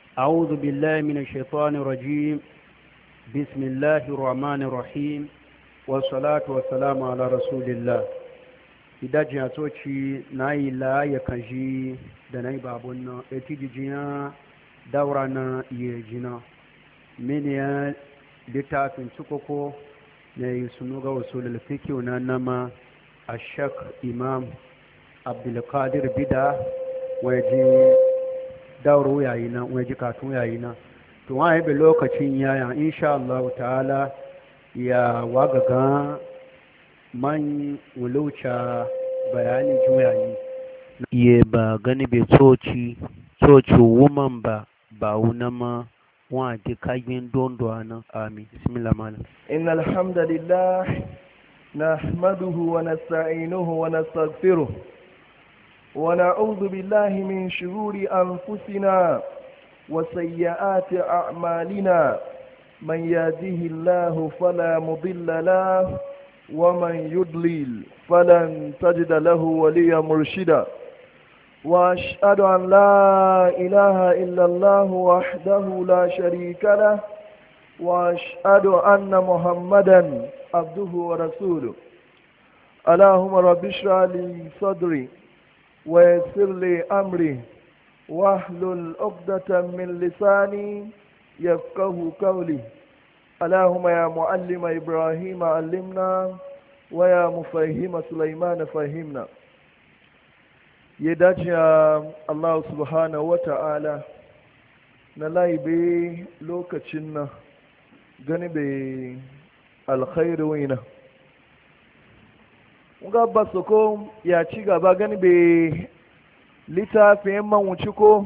أعوذ بالله من الشيطان الرجيم. بسم الله الرحمن الرحيم، والصلاة والسلام على رسول الله. idaji a toci na yi la ya kanji da na yi babun na eti jijiya daura na iya jina miniya littafin cikoko na yi sunu ga wasu lalfiki na nama a shak imam abdulkadir bida waje dauro yayi na waje katun yayi na to wa yi lokacin yaya insha Allah ta'ala ya wagaga man wuluca bayani juyayi ye ba gani bai coci woman ba wuna ma wa di kagin dondo ana amin bismillah malam innal hamdalillah nahmaduhu wa nasta'inuhu wa nastaghfiruh wa na'udhu billahi min shururi anfusina wa sayyiati a'malina man yahdihillahu fala mudilla lahu ومن يضلل فلن تجد له وليا مرشدا واشهد ان لا اله الا الله وحده لا شريك له واشهد ان محمدا عبده ورسوله اللهم رب اشرح لي صدري ويسر لي امري واحلل عقدة من لساني يفقه قولي اللهم يا معلم إبراهيم علمنا ويا مفهم سليمان فهمنا يدجى الله سبحانه وتعالى نلاي بي لوكتشنا غني الخير وينا ngaba soko ya ci gaba gani be littafin man wuce ko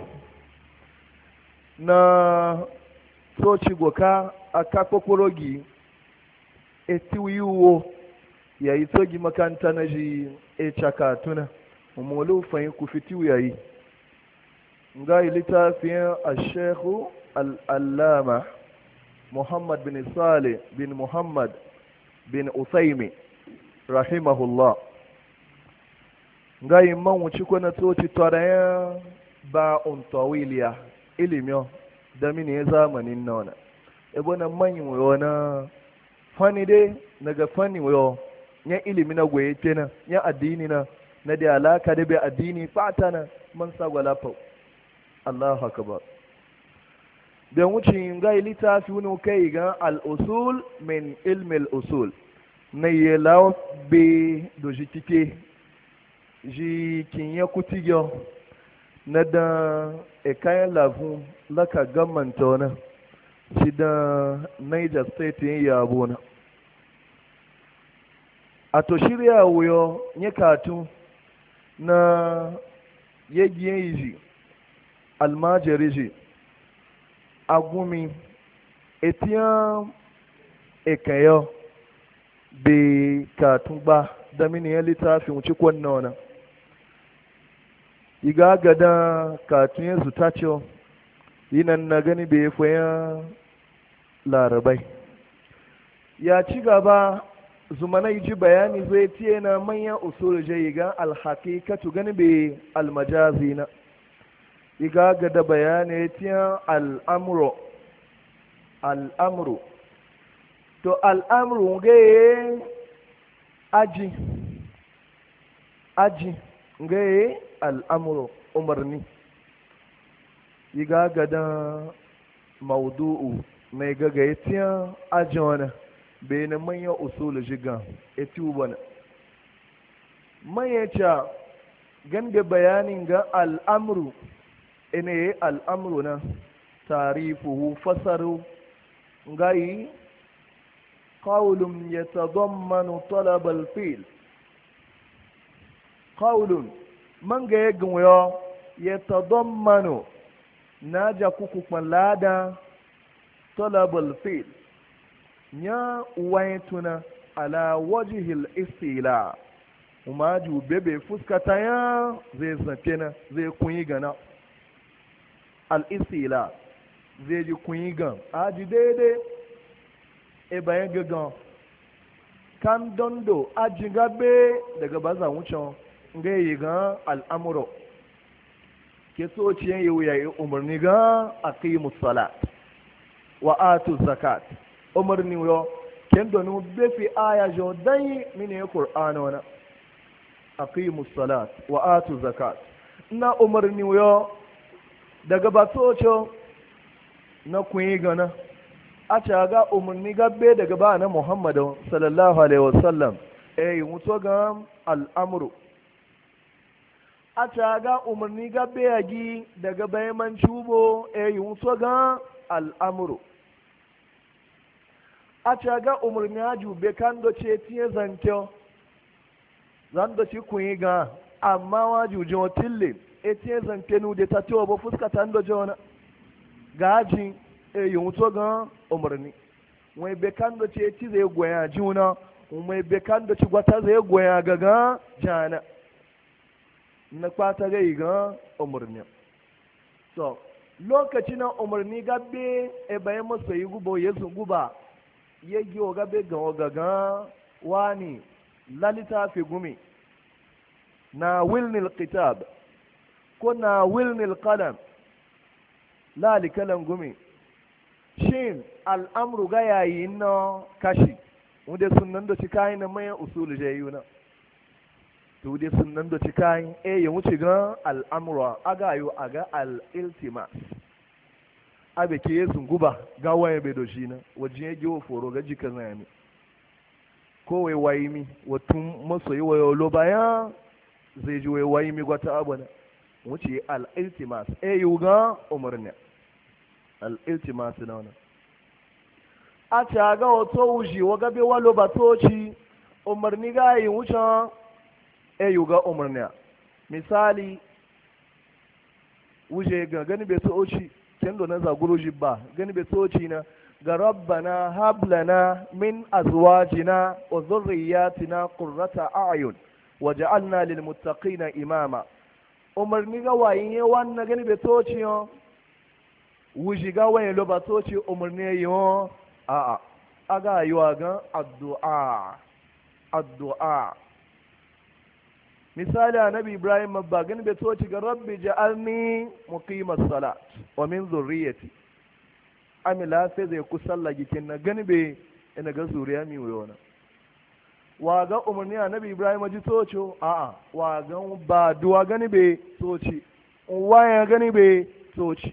na soci goka aka kokorogi etiwiwo ya yi sogi makanta na ji e cakatuna umaru fahim ku fitiwu ya yi ga yi littafin a shekhu al'allama muhammad bin salih bin muhammad bin usaimi rahimahullah ga yi man wuce kwana toci tarayen ba untawiliya ilimin da mini ya zamanin nuna ebe na manyan wayo na fani dai daga fani wayo ya ilimi na goye kenan ya addini na da alaka da bai addini fata na man sagwala fa Allahu akbar da wuce ga littafi wani kai ga al-usul min ilmi al-usul na yelaw be do jitike ji kinye kutigyo na da ekayan lavun laka gamanta wani shi da Niger State yin yabo na a to shirya wuyo ya katu na yagiyen yi almajiri ji agumi etiyan ekayo be katun ba da mini ya littafin wuce kwanna wana iga gada katun yin su tacho yinan na gani bai fayan larabai ya ci gaba zumanai ji bayani zai tiye na manyan usul jayiga alhaqiqatu gani bai almajazi na iga gada bayani tiyan al'amru to al'amru gaye aji gaye al'amru umarni iga gada maudu'u mai gagaye tiyan aji wani bai na manyan usul jiga etiyu bane manyan gande bayanin ga al'amru ina yi al'amru na tarifuhu fasaru gayi qawlun yatadammanu talab al-fil qawlun man ga yagin yo yatadammanu naja kuku lada talab al-fil nya waytuna ala wajhil istila umaju bebe fuskata ya zai zakena zai kunyi gana al-istila zai ji kunyi gan aji daidai e bayan gagan kan dondo aji gabe daga baza wucin ga yi gan al'amuro ke so ciyen yi wuya umarni ga aqimus salat wa atu zakat umarni yo ken donu be fi aya jo dai mini qur'ana wana aqimus salat wa atu zakat na umarni yo daga batocho na kuyi gana a caga umarni gabbe daga ba na muhammadu sallallahu alaihi wasallam yi mutu ga al'amuru a caga umarni gabbe ya gi daga bayan cubo yi mutu ga al'amuru a caga umarni ya jube kan doce tiye zankyau zan doce kuyi ga amma wa jujin otille tiye zankenu da ta tewa ba fuskata doce wani gaji yi mutu ga umarni wai bekan da ce ci zai goya juna mai bekan da ci gwata zai goya gaga jana na kwata gai ga umarni so lokaci na umarni gabe e bayan masa yi gubo ya guba ya giwa gabe ga gaga wani lalita fi gumi na wilnil kitab ko na wilnil kalam lalikalan gumi shin al'amru ga yayi na kashi wanda sunan da cika na mai usulu jayuna to wanda sunan da cika ya wuce ga al'amru aga yo aga al-iltimas abe ke yesun guba ga waye be do shi na waje ya giwo foro ga jika zani ko wai wayi mi watun masoyi wayo lo baya zai ji wai wayi mi gwata abana wuce al-iltimas yuga umarni al'iltimas na wani a ce ga wato wuji wa gabe walo ba toci umarni ga yi wucin yi ga umarni misali wuje ga gani bai toci kendo na zaguruji ba gani bai toci na ga rabbana hablana min azwajina wa zurriyatina qurrata a'yun waj'alna lil muttaqina imama umarni ga wayin wannan gani bai toci yo wujiga wani lobatoci umarni yi wa a aga yi wa gan addu'a misali annabi ibrahim mabba gani bai toci ga rabbi ja'alni muqimas salat wa min zurriyati amila sai zai kusalla gikin na gani bai ina ga zuriya mi wayona wa ga umarni annabi ibrahim ji toci wa ga ba duwa gani bai toci waya gani bai toci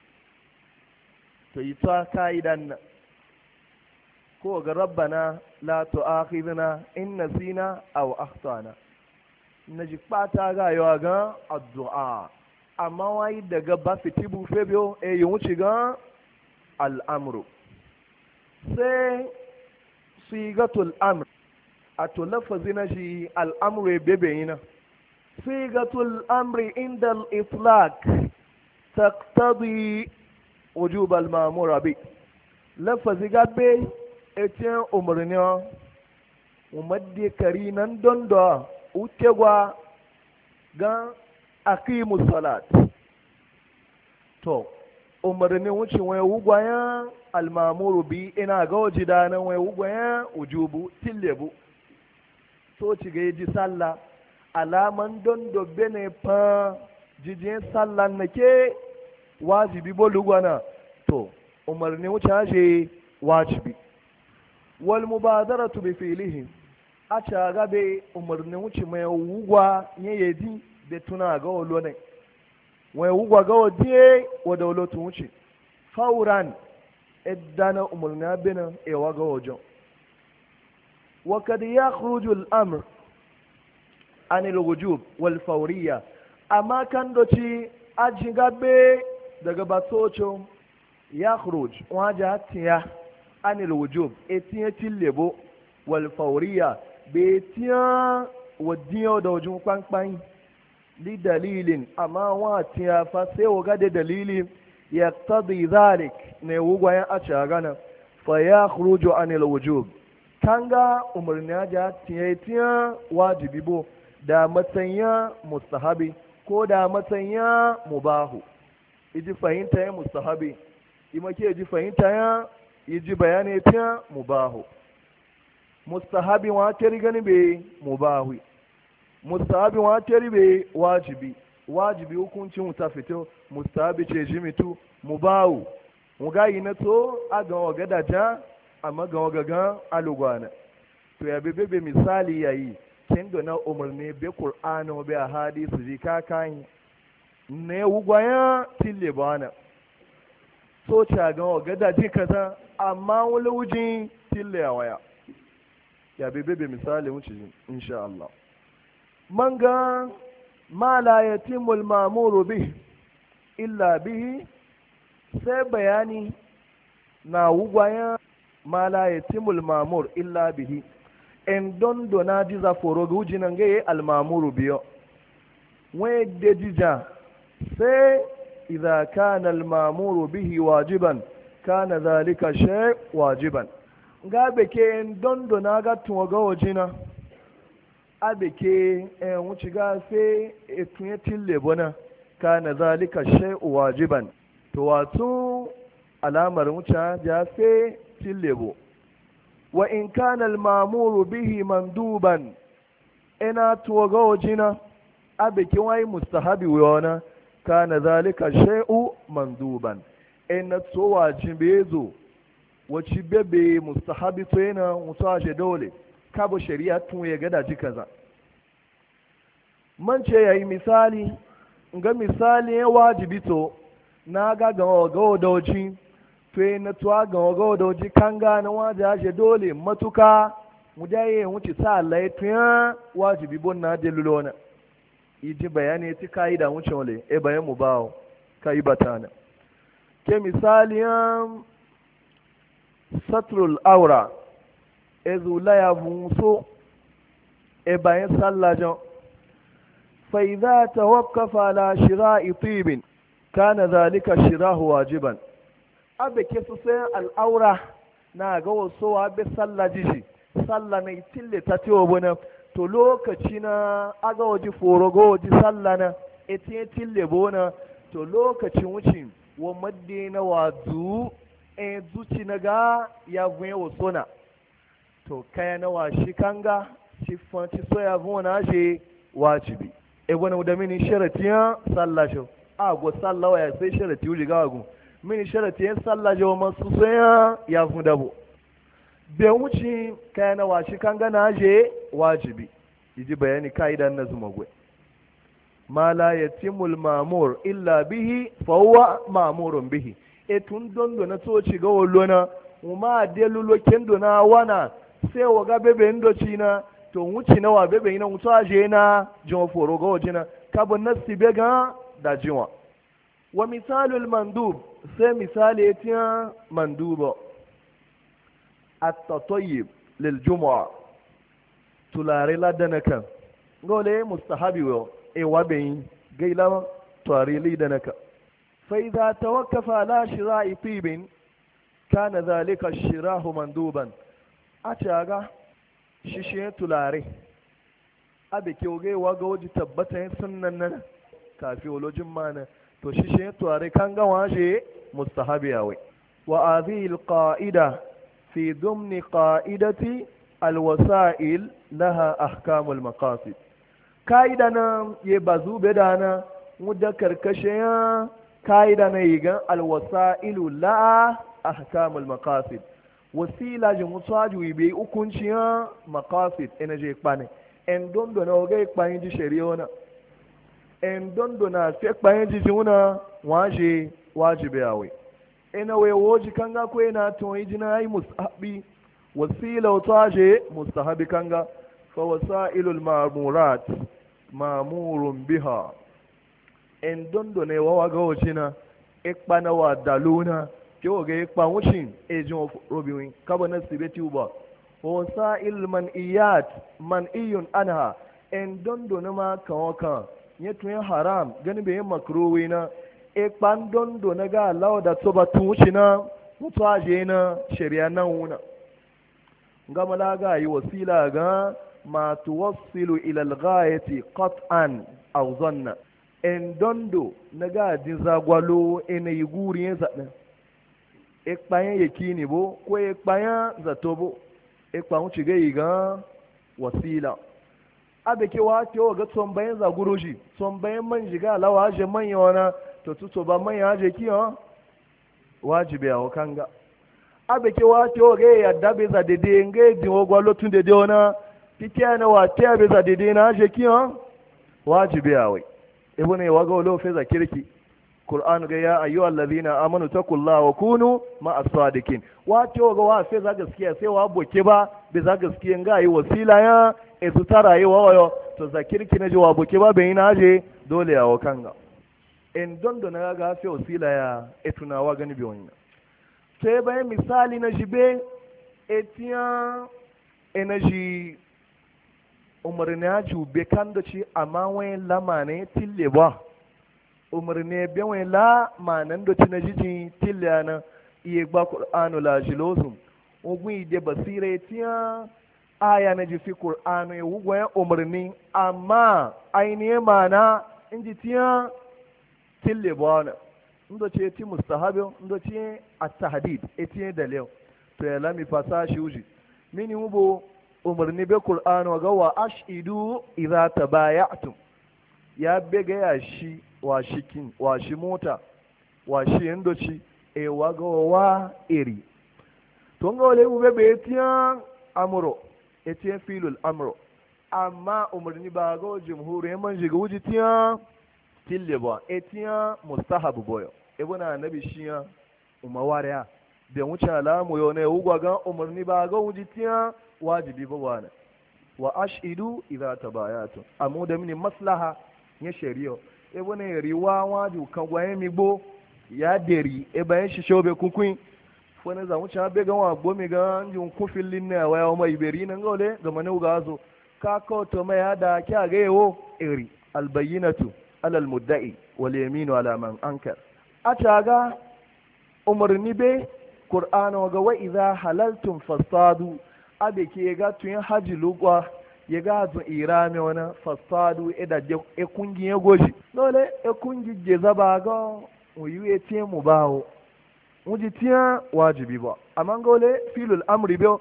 to yi ta ka'idan nan ko ga rabbana la tu'akhidna in nasina aw akhtana naji pata ga yawa ga addu'a amma wai daga ba fitibu febio yi wuce ga al'amru sai sigatul amr a to lafazina shi al'amru bebe yana sigatul amri inda al-itlaq taqtadi wujub al-ma'mur bi lafazi gabe etiyan umarni umadde kari nan don da utegwa ga aqimus salat to umarni wuce wai wugwaya al-ma'mur bi ina ga wajida nan wai wugwaya wujubu tillebu so ci ga ji sallah alaman don do bene fa jijin sallan nake wajibi bolugwana to umarni wuce haje wajibi wal mubadaratu bi fi'lihi a ca gabe umarni wuce mai wugwa yayyadi da tuna ga wolo ne wai wugwa ga wadiye wa dawlatu wuce fauran iddana umarni abina ewa ga wajo wa kad yakhruju al-amr an al-wujub wal fawriyya amma kan doci ajin gabe daga batocin ya khuruj waje hatiya anil wujub etiye tillebo wal fawriya be tiya wadiyo da wajin kwankwan li dalilin amma wa tiya fa sai waga da dalili yaqtadi zalik ne wugwayen a cagana fa ya khuruju anil wujub kanga umarni ja tiya wajibi bo da matsayin mustahabi ko da matsayin mubahu iji fahimta ya mustahabi ima ke ji fahimta ya iji bayani ta mubahu mustahabi wa ta gani be mubahu mustahabi wa ta be wajibi wajibi hukuncin ta fito mustahabi ce jimitu mubawu mu gayi na to a ga waga da ja amma ga waga ga alugwana to ya bebe misali yayi kin do na umarni be qur'ano be hadisi ji kakan ne wugwaya tille bana so ta ga waga da ji kaza amma wani wujin tille ya waya ya bebe misali wuce insha Allah manga ma la yatimul ma'muru bih illa bihi sai bayani na wugwaya ma la yatimul ma'mur illa bihi en don dona jiza foro guji nan ga al ma'muru biyo wai de jija sai idza kana al ma'muru bihi wajiban kana zalika shay wajiban ga beke en don dona ga tuwa ga wajina abeke en wuci ga sai etun tille bona kana zalika shay wajiban to wato alamar wuce ya sai tillebo wa in kana al-ma'muru bihi manduban ina tuwaga wajina abiki wai mustahabi wona kana zalika shay'u manduban ina to wajibe zo wace bebe mustahabi to yana mutaje dole kabo shari'a tun ya gada ji kaza man ce yayi misali ga misali ya wajibi to na ga gawa doji to yi na tuwa gawa doji kan gane waje ashe dole matuka mu jaye wuce sa laifin wajibi bon na de lulona iji bayani ti kai da wuce wale e bayan mu bawo kai batana ke misaliyan satrul aura ezula ya bunso e bayan sallajon fa idza tawaqqafa ala shira'i tibin kana zalika shirahu wajiban abe ke su sai al'aura na ga wasu abe sallah jiji sallah na itille ta tiwo bona to lokaci na aga waji foro go waji sallah na etiye tille bona to lokacin wucin wa madde na wazu e zuci na ga ya gwe waso na to kaya na washi kanga siffanci soya gona je wajibi e wani da mini sharatiya sallah shi agwa sallah wa ya sai sharati wuri ga agu mini sharati yan sallah jawo masu sai ya fi dabo bai wuce kai na washi kan gana je wajibi yiji bayani kaidan na zuma gwe ma la yatimul ma'mur illa bihi fa huwa ma'murun bihi e tun dondo na to ci ga wollona uma de lulo kendo na wana sai wa ga bebe ndo na to wuce na wa bebe ina mutu aje na jin foro ga wajina kabun nasi bega da jiwa wa misalul mandub sai misali etiya mandubo at-tatayyib lil jumu'a tulare ladanaka gole mustahabi wa e wabe gaila tulare ladanaka fa idza tawakkafa ala shira'i tibin kana dhalika shirahu manduban achaga shishe tulare abe ke oge waga waji tabbata yin sunnan nan kafi olojin mana to shishe tulare kan ga waje mustahabi yawe wa hadhihi alqa'ida fi dhumni qa'idati alwasa'il laha ahkamul maqasid kaida na ye bazu bedana mudda karkashin kaida na yigan alwasa'ilu la ahkamul maqasid wasila ji musaju ibe hukunciya maqasid ina je kpane en dondo na oge kpane ji shari'a na en dondo na fe kpane ji juna waje wajibi yawe ina we woji kanga ko ina to yijina ai mustahabi wasila utaje mustahabi kanga fa wasailul ma'murat ma'murun biha en dondo ne wa ga wojina ekpana wa daluna ke wa ga ekpa wushin ejin robiwin kaba na sibeti uba wa wasail man'iyat man'iyun anha en dondo ne ma kawaka yetun haram gani be makruwi na ekpan dondo na ga lawa da toba tun wushina mutaje na shari'a nan wuna gama la ga yi wasila ga ma tuwassilu ila al-ghayati qat'an aw zanna en dondo na ga din zagwalo ene yiguri yen zadin ekpayan yakini bo ko ekpayan zato bo ekpan wuci ga yi ga wasila abe ke wa ke ga tsombayin zaguruji tsombayin man jiga lawa je manya wana to tuto ba manya je kiyo wajibi a wakanga abe ke wa ke ga yadda be za dede nge din ogwa lotun dede wana tikiya na wa te be za dede na je kiyo wajibi a wai ibune wa ga lo fe za kirki Qur'an ga ya ayyuhal ladina amanu taqullaha wa kunu ma'as sadiqin wa ce ga wa sai za gaskiya sai wa boke ba be za gaskiya ga yi wasila ya e su tara yi wayo to zakirki na ji wa boke ba bai na je dole ya wakanga en dondo na ga sai wasila ya e tunawa gani bi wannan sai bayan misali na jibe etiya energy umarni ya jube kan da ci amma wani lamane tille ba umarni biyan la manan da ci na jijin tilla na iya gba ƙur'anu la jilosum ogun ide basira tiya aya na jifi ƙur'anu ya wugwayen umarni amma ainihin mana in ji tiya tille bwana ndo ce ti mustahabi ndo ce at-tahdid etiye dalil to ya lami fasashi uji mini hubo umarni be ƙur'anu ga wa ashidu idza tabaya'tum ya bega ya shi wa shikin wa shi mota wa shi yandoci e waga wa iri to nga wale ube be tiya amro e tiya filul amro amma umarni ba ga jumhur ya man jiga wuji tiya tille ba e tiya mustahab boyo e buna nabi shiya umawariya da wuce alamu yo ne ugwa ga umarni ba ga wuji tiya wajibi ba wana wa ashidu idza tabayatu amma da mini maslaha ya shari'a e wani riwa waju kan gwaye mi gbo ya deri e bayan shi shobe kunkun wani za mu cha be ga wa gbo mi ga njun ku filin ne wa ya mai beri nan gole ga manu ga zo ka ko to mai hada kya ga yewo iri albayyinatu ala almudda'i wal yaminu ala man ankar ataga umarni be qur'ano ga wa idha halaltum fasadu abe ke ga tun haji lugwa ya ga zu irame wani fasadu ida e kungi ya goji dole e kungi je zaba ga uyu e tie mu bawo uji tiya wajibi ba amma gole filul amri bi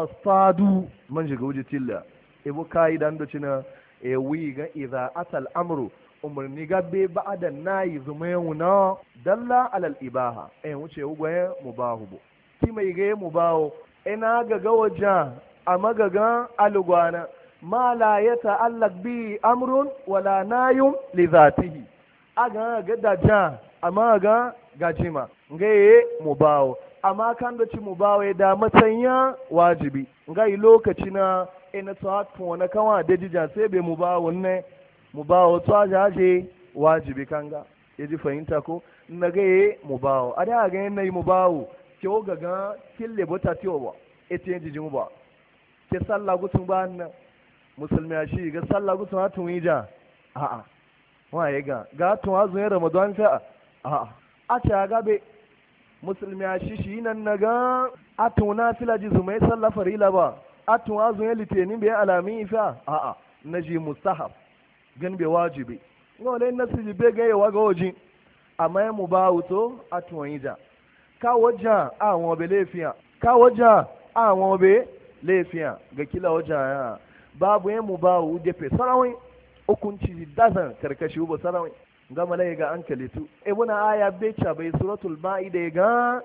fasadu man je ga uji tilla e bu kai dan do cina e wi ga idza atal amru umarni ga be ba'da nayi zumayuna dalla alal ibaha e wuce ugwaye mubahu bo ki mai ga mubahu ina ga gawaja amma ga alugwana ma la ya ta'allaq bi amrun wala nayum li zatihi aga ga daja amma ga gajima ngaye mubawo amma kan da ci mubawo ya da matanya wajibi ngai lokaci na ina to na kawa da jija sai be mubawo ne mubawo to ajaje wajibi kanga yaji fahimta ko nagaye mubawo ada ga nayi mubawo ke ga kille bota tiwa ete jiji ba ke sallah gutun ba nan musulmi a shi ga sallah gutun hatun wija a'a waye ga tun azumin ramadan ta a'a a ta gabe musulmi a shi nan naga atun na filaji zumai sallah farila ba atun azumin litinin bai alamin fa a'a naji mustahab gan bai wajibi ngole nasiji be ga yawa ga waji amma ya mubawuto atun wija ka waja àwọn be lefiya ka waja àwọn be lefiya ga kila waja ya babu ya mubawu da fe sarawai hukunci dazan karkashi uba sarawai ga malai ga an kalitu ibuna aya becha bai suratul maida ga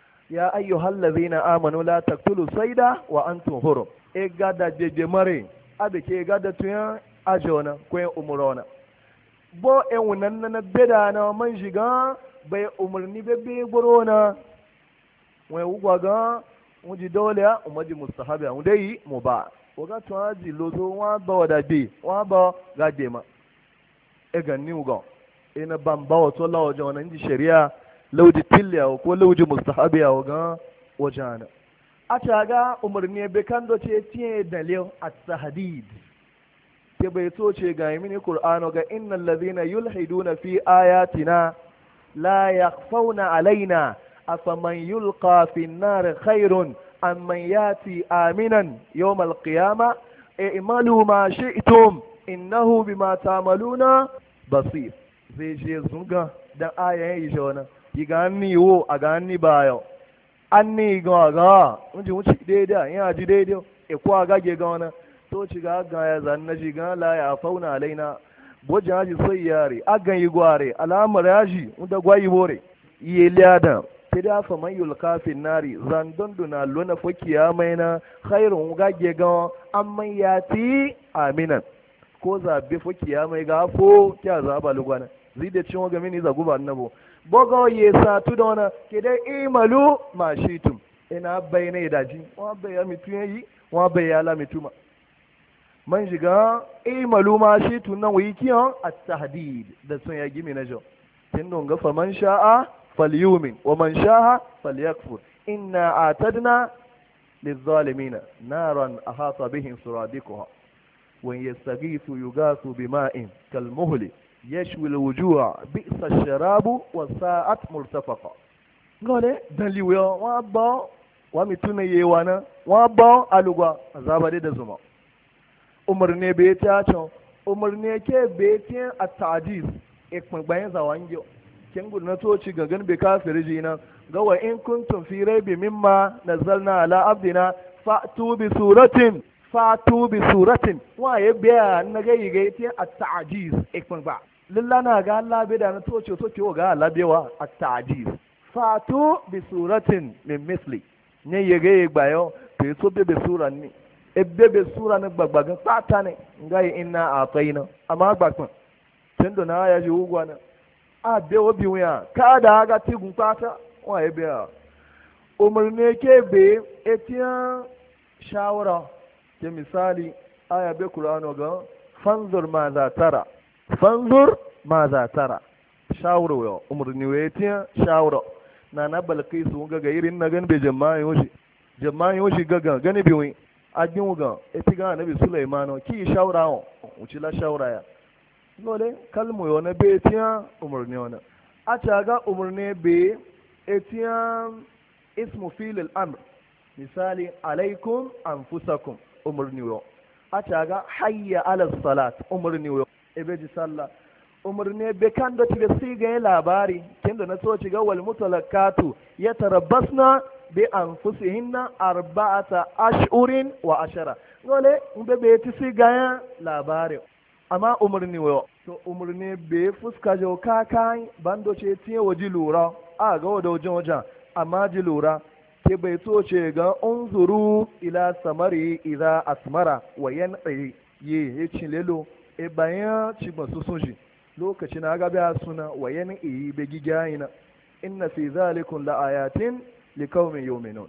ya ayyuhal ladzina amanu la taqtulu sayda wa antum hurum e gada jeje mare abe ke gada tuya ajona ko umurona bo e wunan na beda na man shiga bai umurni bebe gorona wai ugwa ga wuji dole ya umaji mustahabi a dai mu ba waga to aji lozo wa ba wada bi wa ba ga dema e ga ni ugo ina bamba wato lawo jona inji sharia lauji tilya ko lauji mustahabi a waga wajana a taga umarni be kan do ce tiye dalil at-tahdid ke bai so ce ga mini qur'ano ga innal ladhina yulhiduna fi ayatina la yakhfawna alaina afaman yulqa fi an-nar khairun amman yati aminan yawm al-qiyamah i'malu ma shi'tum innahu bima ta'maluna basir zai je zunga dan ayan yi jona yiga ni wo aga ni bayo anni ga unji wuci daidai ya ji daidai e ko aga ge ga wana to ci ga ya zan na ji ga la ya fauna alaina bojin haji sai yare agan yi gware alamar yaji da gwayi bore yi liada sai da fa man yulka fi nari zan donduna lona fo kiyama na khairun gage ga amma yati aminan ko zabe fo kiyama ga fo kya zaba lugwana zide cin waga mini za guba annabo bogo ye sa tu dona ke dai imalu ma shitum ina bayne daji wa bayya mituyi wa bayya la mituma man shiga imalu ma shitum nan wi kiyan at-tahdid da sun ya gimi na jo tin don ga fa man sha'a falyumin wa man sha'a falyakfur inna atadna lizalimina naran ahata bihim suradiquha wa yastaghithu yughathu bima'in kalmuhli yashwi alwujuh bi'sa ash-sharabu wa sa'at murtafaqa ngole dan liwo wa ba wa mituna yewana wa ba alugwa azaba da zuma umarne be ta cho umarne ke be tin at-ta'jiz ikman bayan zawangiyo kin gudna to ci gangan be kafiri jina ga wa in kuntum fi raybi mimma nazzalna ala abdina fa'tu bi suratin wa ya biya na gai gai ti at-ta'jiz ikman ba lillana ga Allah be da na to ce ga Allah bewa at-ta'jiz fa'tu bi suratin min misli ne ya gai bayo to so be suran ni ebbe sura na gbagbagan pata ne ngai inna ataina amma gbagban tendo na ya ji ugwana a be obi wuya ka da ga tigun pata wa ya biya umarne ke be etiyan shawara ke misali aya be Qur'ano ga fanzur ma za tara shawara yo umarni wetiya shawara na balkisu ga irin na gan be jama'i yoshi ga gani bi wi ajin ga etiga nabi Sulaimano ki shawara o ucila shawara ya dole kalmu yo na be tiya umarni ona a ga umarni be etiya ismu fil al-amr misali alaikum anfusakum umarni yo a ga hayya ala salat umarni yo ebe ji sallah umarni be kan da tiga siga labari kendo na so ci ga wal mutalakatu yatarabbasna bi anfusihinna arba'ata ashhurin wa ashara dole umbe be ti siga labari amma umarni yo to umarni be fuska jo kakai bando ce tiye waji lura a ga wajen amma ji lura ke bai so ce ga unzuru ila samari idza asmara wa yan'i ye cin lelo e bayan ci masu sunji lokacin aga biya suna wa yan'i be gigayina inna fi zalikum la ayatin liqaumin yu'minun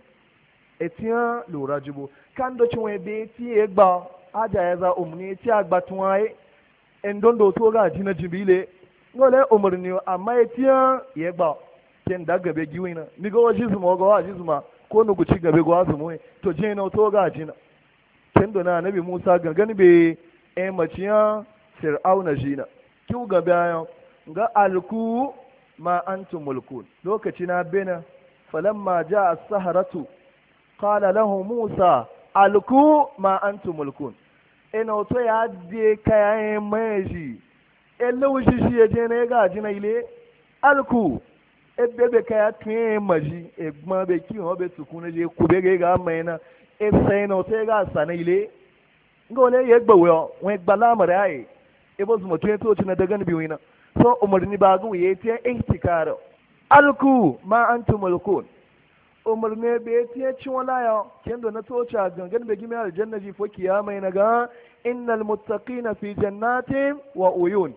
etiya lura jibo kan do cin we be ti e gba aja ya za umni ti agba tunwaye en dondo to ga jina jibile ngole umurni amma etiya ye gba ken da gabe giwina ni go waji zuma go waji zuma ko no guci gabe go azumu to je na to ga jina ken do na nabi Musa gangan be e maciya fir'auna jina kiu gabe ayo ga alku ma antum mulkun lokaci na bena falamma jaa as-saharatu qala lahu Musa alku ma antum mulkun ina to ya de kayan meji elawushi shi ya je na ga jina ile alku ebebe kaya tun maji egbon be ki won be tukun je ku be ga maina e sai no te ga sana ile ngole ye gbawe o won gba lamare ai e bo zumo tun to na daga ni biwina so umarni ba gu ye te ihtikar alku ma antum mulkun umarni be te cin wala yo kendo na to cha gangan be gimi aljanna ji fo kiyama na ga innal muttaqina fi jannatin wa uyun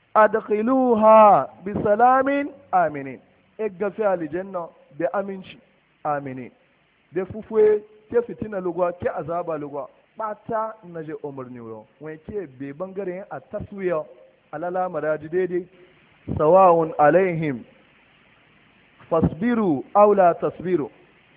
adkhiluha bi salamin aminin egga fi aljanna bi aminci aminin da fufwe ke fitina lugwa ke azaba lugwa bata naje umarni yo wai ke be bangaren a taswiya alala maraji daidai sawa'un alaihim fasbiru aw la tasbiru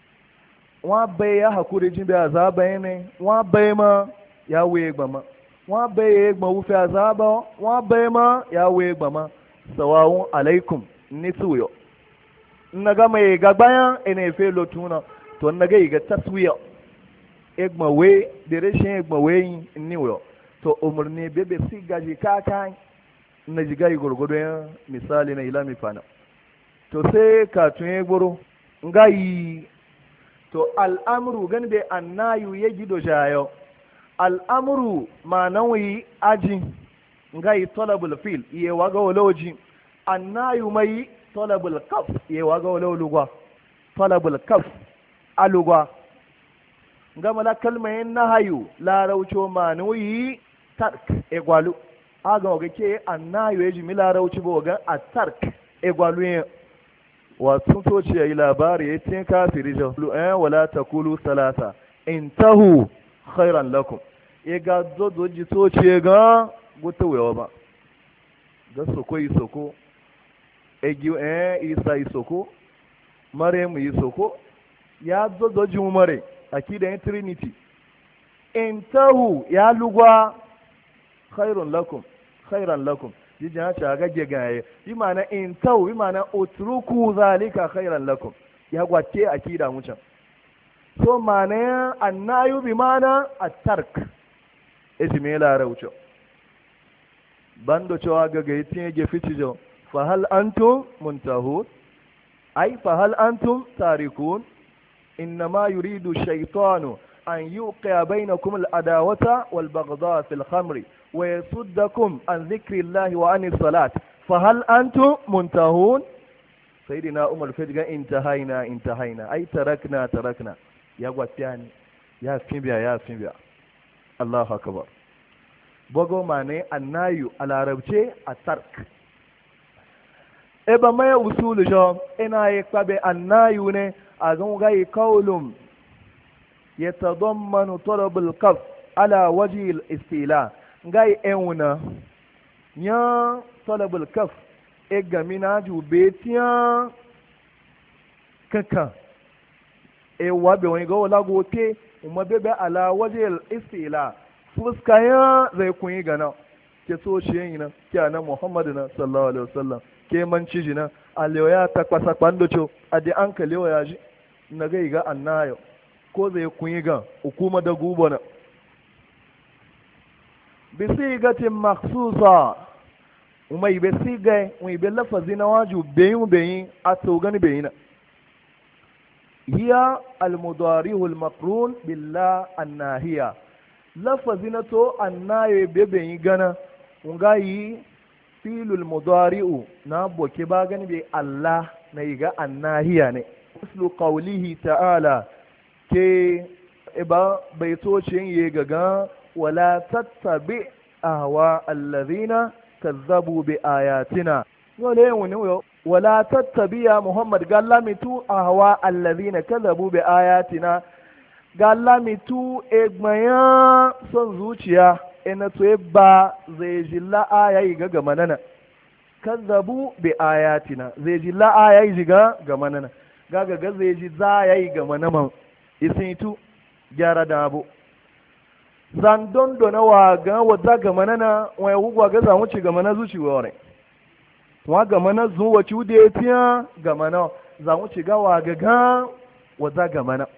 wa bai ya hakuri jin bi azaba ne wa bai ma ya waye gbama wa bai ya gba wufi azaba wa bai ma ya waye gbama sawa'un alaikum nisuyo na ga mai gagbayan ina efe lotuna to na ga iga taswiya egma we da rashin egma we ni wo to umurni bebe si gaji kaka na jiga gurgudu ya misali na ilami fana to sai ka tun gboro ngai to al'amru gan be annayu yajido jayo al'amuru ma nauyi aji ngai talabul fil iye waga waloji annayu mai talabul kaf iye waga walolugwa talabul kaf alugwa gama la kalmayin nahayu larauco ma nauyi tark egwalu aga waga ke annayu ya jimi larauci ba waga a tark egwalu yin wasu toci ya yi labari ya tin kafiri jau wala takulu salasa intahu khairan lakum e ga zozo ji toci ga guta wewa ba ga soko yi soko egi isa yi soko mare mu yi soko ya zozo ji mu mare akida yin trinity intahu ya lugwa khairan lakum jijin ha ta gage gaye bi mana intahu bi mana utruku zalika khairan lakum ya gwace akida mu can so mana annayu bi mana at-tark ismi la rawcho bando cewa ga tin ge fitijo fa hal antum muntahun ay fa hal antum tarikun inma yuridu shaytanu an yuqiya bainakum al-adawata wal baghdha fil khamri wa yasuddakum an dhikri llahi wa anis salat fa hal antum muntahun sayyidina umar fadiga intahaina ay tarakna ya gwatiani ya finbiya Allahu akbar bogo mane annayu a larabce a tark eba mai usulu jo ina yi kwabe annayu ne a gan gai kaulum yatadammanu talab al-kaf ala waji al-istila gai enuna nya talab al-kaf e gamina ju betiya kaka e wabe wani go lagote umma bebe ala waji al-istila fuskaya zai kunyi gana ke so shi yin nan ke anan muhammadu na sallallahu alaihi wasallam ke man ciji na alewa ta kwasa kwandocho a di an kalewa ya ji na gai ga annayo ko zai kunyi ga hukuma da gubo na bisi gatin maksusa umai be siga umai be lafazi na waju beyin a tsogani beyin hiya al-mudarihu al-maqrun billah annahiya lafazi na to annaye bebe yi gana nga yi filul mudari'u na boke ba gani be Allah na yi ga annahiya ne mislu qawlihi ta'ala ke ba bai to cin yi gaga wala tattabi ahwa alladhina kazzabu bi ayatina wala wani wala tattabi ya muhammad gallamitu ahwa alladhina kazzabu bi ayatina ga lamitu egbanya son zuciya ina to ba zai ji la'aya yi ga manana kazzabu bi ayatina zai ji la'aya yi ga manana ga zai ji za ya yi ga manama isin tu gyara da abu zan dondo na wa ga wadda ga manana wa ya hugwa ga zamu ci ga mana zuci wore wa ga mana zuwa ci ude tiya ga mana zamu ci ga wa ga wadda ga mana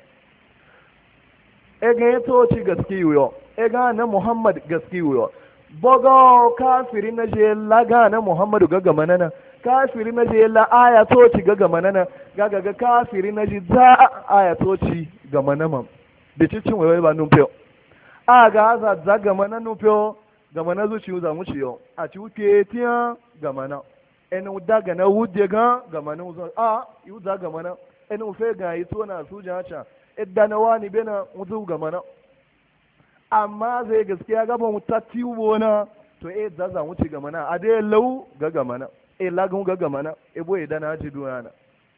ega ya toci gaskiyo ega na muhammad gaskiyo bogo kafiri na je laga na muhammadu gaga manana kafiri na je la aya toci gaga manana gaga kafiri na je za aya toci ga manama da cicin waiwai ba numfiyo a ga za zaga mana numfiyo ga mana zuciyu za mu ciyo a ci wuke tiya ga mana enu daga na wuje ga mana uzon a yi za ga mana enu fe ga yi tona su jacha idda na wani bena mutu ga mana amma zai gaskiya gaba mu ta tiwo na to za wuce ga mana a dai lau ga mana lagun ga mana boye da na ji duniya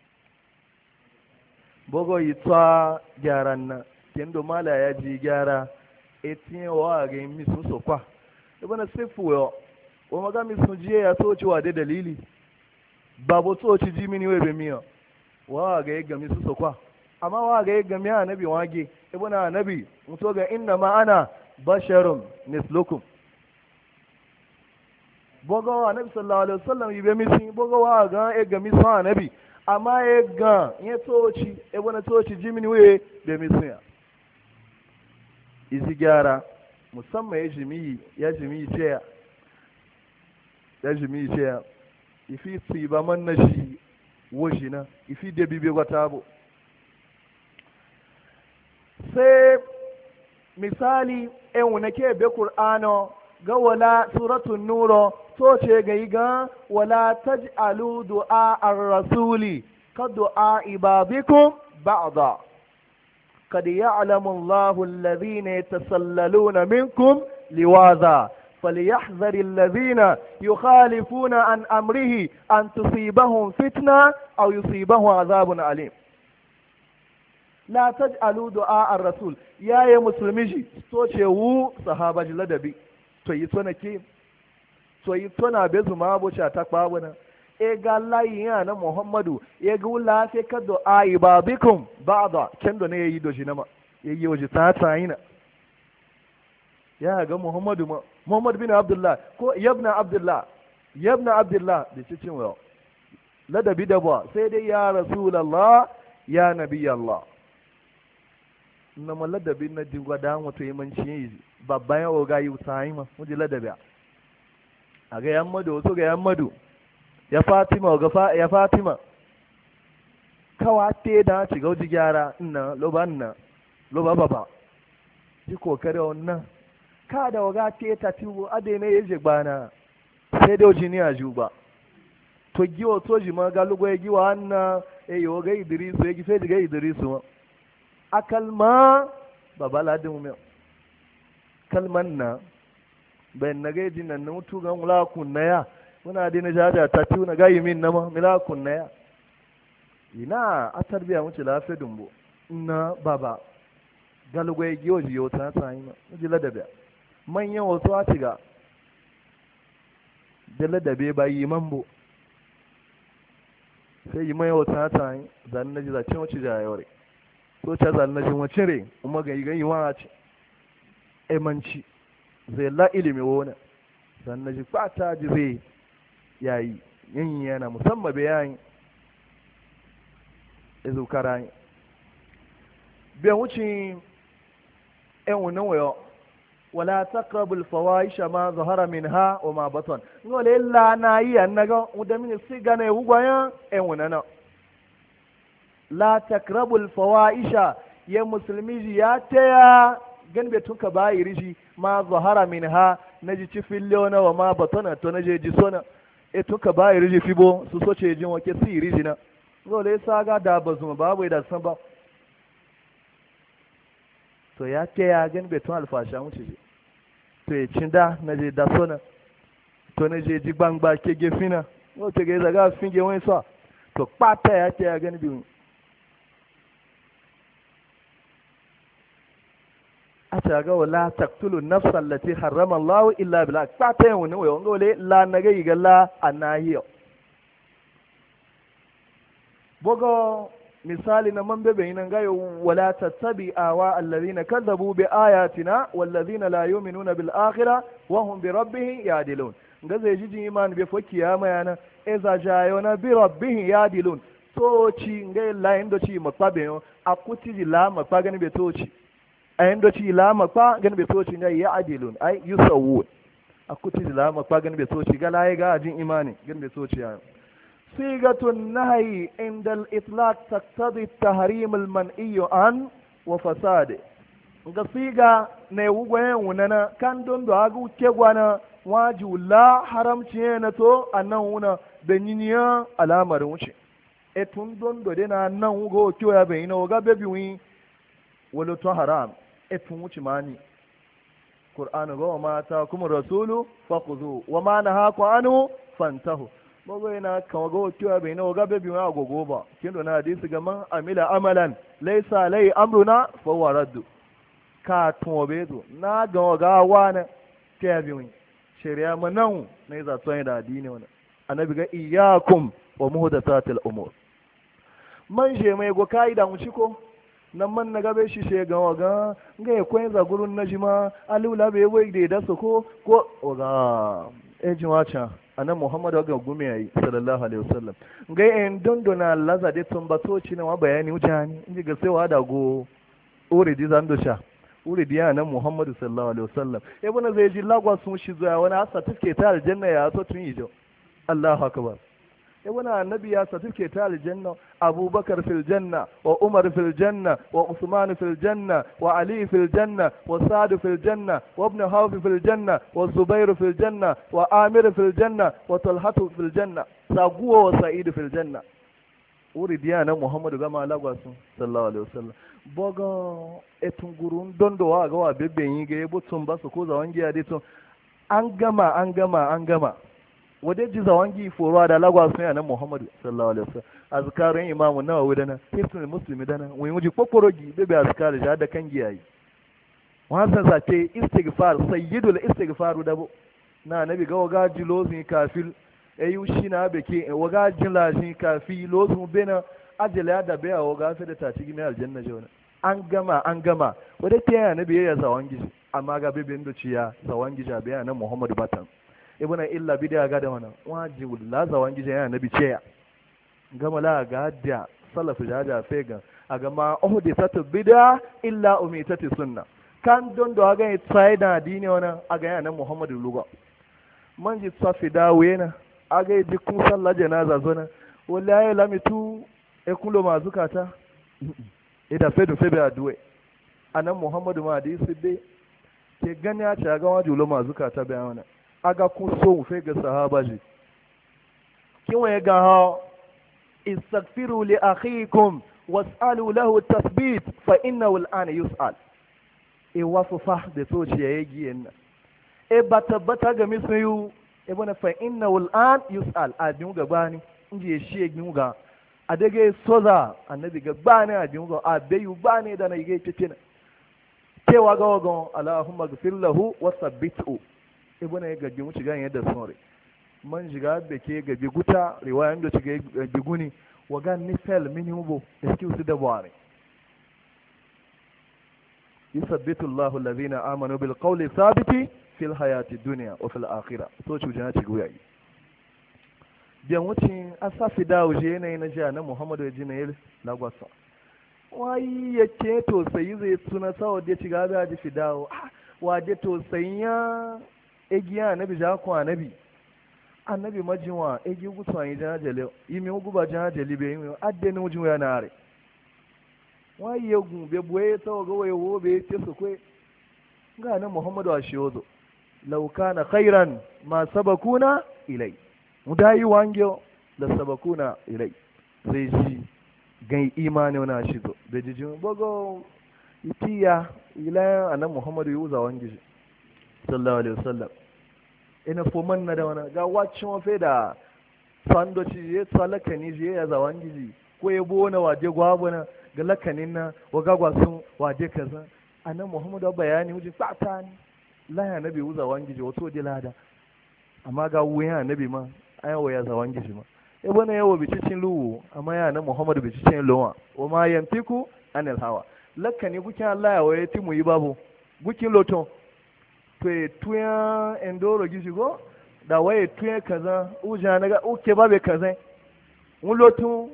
bogo yi tsa gyaran na kendo mala ya ji gyara etin wa ga mi sun so kwa ibana sefu yo o maga mi sun jiye ya so ci wa da dalili babu so ci ji mini webe miyo wa ga mi sun so kwa amma wa ga ga miya annabi wage ibuna annabi muto ga inna ma ana basharun mislukum bogo annabi sallallahu alaihi wasallam yibe misi bogo wa ga ga misi annabi amma ga ye toci ibuna toci jimini we be misi ya isi gyara musamman ya jimi ce ya ifi tsiba man na shi wajina ifi da bibe gwata abu sai misali en ke be qur'ano ga wala suratul nuro to ce ga yi ga wala taj'alu du'a ar-rasuli ka du'a ibadikum ba'da قد يعلم الله الذين يتسللون منكم لواذا فليحذر الذين يخالفون عن أمره أن تصيبهم فتنة أو يصيبهم عذاب أليم لا تجعلوا دعاء الرسول يا مسلمي توشيو صحابة لدبي تويتونا كي تويتونا بزما بوشا تقبابنا ga layi yana Muhammadu ya ga wula sai ka du'a ibadikum ba'da kendo ne yayi doshi na ma yayi waje ta tsayina ya ga Muhammadu ma Muhammad bin Abdullah ko yabna Abdullah da cikin wa ladabi da ba sai dai ya Rasulullah ya Nabi Allah na ma ladabi na dingwa da wato yamanci yi babban yawo ga yi tsayima muje ladabi a ga Yammadu so ga Yammadu ya Fatima ya Fatima kawa te da ci gauji gyara ina loba baba ji kokare wannan ka da waga te ta tiwo ade ne yaje gbana sai da jini a juba to giwo to ji ma ga lugo gi wa anna e yo ga Idrisu e gi fe ga Idrisu akalma baba ladin mu kalman na ben na ga jin nan mutu ga mula kunna ya muna dina jaja ta tuna gayi min nama milakun na ya ina a tarbiya muci lafiya dumbo na baba galugwai giyoji yau ta tsayi ma muji ladabe manyan wasu a ciga da ladabe ba yi mambo sai yi mai wata tsayi zan na ji zacin wacce jayawar so ca zan na ji wacce re kuma ga yi gani wa ce emanci zai la ilimi wona zan na ji kwata ji zai yayi yin yana musamman bayan izukara biyan wucin yan wunan wayo wala taqrabul fawahisha ma zahara minha wa ma batan ngole la na yi annaga uda min siga ne ugwayan yan wunan la taqrabul fawahisha ya musulmi ya taya ganbe tunka bayi rishi ma zahara minha naji cifillona wa ma batana to naje ji sona eto ka ba iriji fibo su soce jin wake si iriji na dole saga da bazuma babu da san ba to ya ke ya gan beton alfasha wuce je to ya cinda na je da sona to na je ji gbangba ke gefina o te ga zaga finge wani sa to pata ya ke ya gan biyu a ta ga wala taqtulu nafsa allati harrama Allah illa bil haqq ta tayin wani wayo ngole la naga yiga la anahiyo bogo misali na man bebe ina ga wala tattabi awa alladhina kadzabu bi ayatina walladhina la yu'minuna bil akhirah wa hum bi rabbihim yadilun nga zai ji iman be fo kiyama yana eza jayona bi rabbihim yadilun to ci nga la indo ci makpabe akuti la makpa gani be to ci ayin da ci lama kwa gani bai soci ne ya adilun ai yusawu a kuti lama kwa gani bai soci ga laye ga ajin imani gani bai soci ya sigatun nahyi inda al-itlaq taqtadi tahrim al-man'i an wa fasad ga siga ne wugwayen wunana kan don da agu ke gwana waju la haramci na to annan wuna da yiniya alamar wuce etun don do dena nan wugo kiyo ya bai na ga bebi wi wala to haram efin wuce mani ƙur'anu ga wa mata kuma rasulu fakuzu wa ma na haku anu fantahu bago yana kama ga wakiwa bai na waga bebi wani agogo ba kin na hadisi ga man amila amalan laisa lai amruna fa huwa raddu ka tun bezo na ga waga wana ta yabi wani shari'a manan na yi zaton da addini wani annabi ga iyyakum wa muhdathatil umur man je mai go kaida mu ciko nan man na gabe shi she ga waga ga ya koyin zagurun na jima alula bai wai da su ko waga ejima cha anan muhammadu ga gume yayi sallallahu alaihi wasallam ga en dondona laza de tumbatoci na wa bayani wujani inji ga sai wa da go ore di zando sha ore di anan muhammadu sallallahu alaihi wasallam e bana zai ji lagwa sun shi zuwa wani asa take ta aljanna ya so tun yijo Allahu akbar ibn annabi ya certificate ta aljanna abubakar fil janna wa umar fil janna wa usman fil janna wa ali fil janna wa sa'd fil janna wa ibn hawf fil janna wa zubair fil janna wa amir fil janna wa talhatu fil janna saguwa wa sa'id fil janna uri diya na muhammadu gama lagwasu sallallahu alaihi wasallam boga etungurun dondo wa ga wa bebbe yi ga yebo tun ba su ko za wangi ya dai tun an gama wadda ji za wangi foro da lagwasu ya na muhammadu sallallahu alaihi wasallam azkarun imamu nawawi dana hisnul muslimi dana wani wuji kokorogi bebe azkar ja da kan giyayi wasan sace istighfar sayyidul istighfar da na nabi ga waga jilozin kafil ayu shi na beke waga jilajin kafi lozun bena ajala da baya waga sai da taci gimi aljanna jona an gama wadda ta yana nabi ya zawangi amma ga bebe ndo ciya zawangi ja baya na muhammadu batan ibuna illa bidiya ga da wannan wajibu la zawangi ja yana nabi ciya gama la ga da salafu jaja fega a gama uhdisatu bid'a illa umitati sunna kan don do ga tsaye da dini wana aga yana muhammadu luga man ji tsafi da wena aga ji kun sallah janaza zona wallahi lamitu e kulo mazukata ida fedu febe aduwe anan muhammadu ma hadisi be ke gani a ce ga wajulo mazukata bayan wana aga kun so mu fega sahaba ji kin waye ga ha istaghfiru li akhikum was'alu lahu tathbit fa innahu al'ana yus'al e wasu fa da so ce yayi giyen e bata ga misayu e bana fa innahu al'an yus'al adin ga bani inji shi yin ga adage soza annabi ga bani adin ga abayu bani da na yige titina cewa ga wagon allahumma ghfir lahu wasabbithu e bana ga gi mu shiga yadda sore man shiga da ke ga guta riwayan da shiga guni wagan nisal minhubo excuse da bware yusabbitu Allahu alladhina amanu bil qawli thabiti fil hayati dunya wa fil akhirah so ci jana ci goyayi biyan wucin asafi dawo je ne na jiya na Muhammadu ji ne lagwasa wai yake to sai zai tuna sawo da ci gaba da fidawo wa da to sai ya egiya nabi ja ko annabi annabi majinwa egi gutsuwa yi jajale yi mi guba jajale be yi adde ni mujin ya nare wai yegun be boye tawo ga wayo wo be ce su kwe ga nan muhammadu ashiyozo law kana khairan ma sabakuna ilai mudayi wangyo da sabakuna ilai sai ji gai imani wana shizo da jijin bogo itiya ila anan muhammadu yuza wangi sallallahu alaihi wasallam ina foman na da wani ga wacin wafe da sandoci ya tsa lakani je ya zawon gizi ko ya bo na waje gwabuna ga lakanin na wagagwa sun waje kaza a nan muhammadu bayani wuce fata ne laya nabi wuza wangiji wato di lada amma ga wuya nabi ma ayawa ya zawon gizi ma ya bane yawa bicicin luwu amma ya nan muhammadu bicicin luwa wa ma yantiku anil hawa lakani gukin allah ya waye timu yi babu gukin loton to tuya endoro gizigo da waye tuya kaza uja naga uke babe kaza mulotu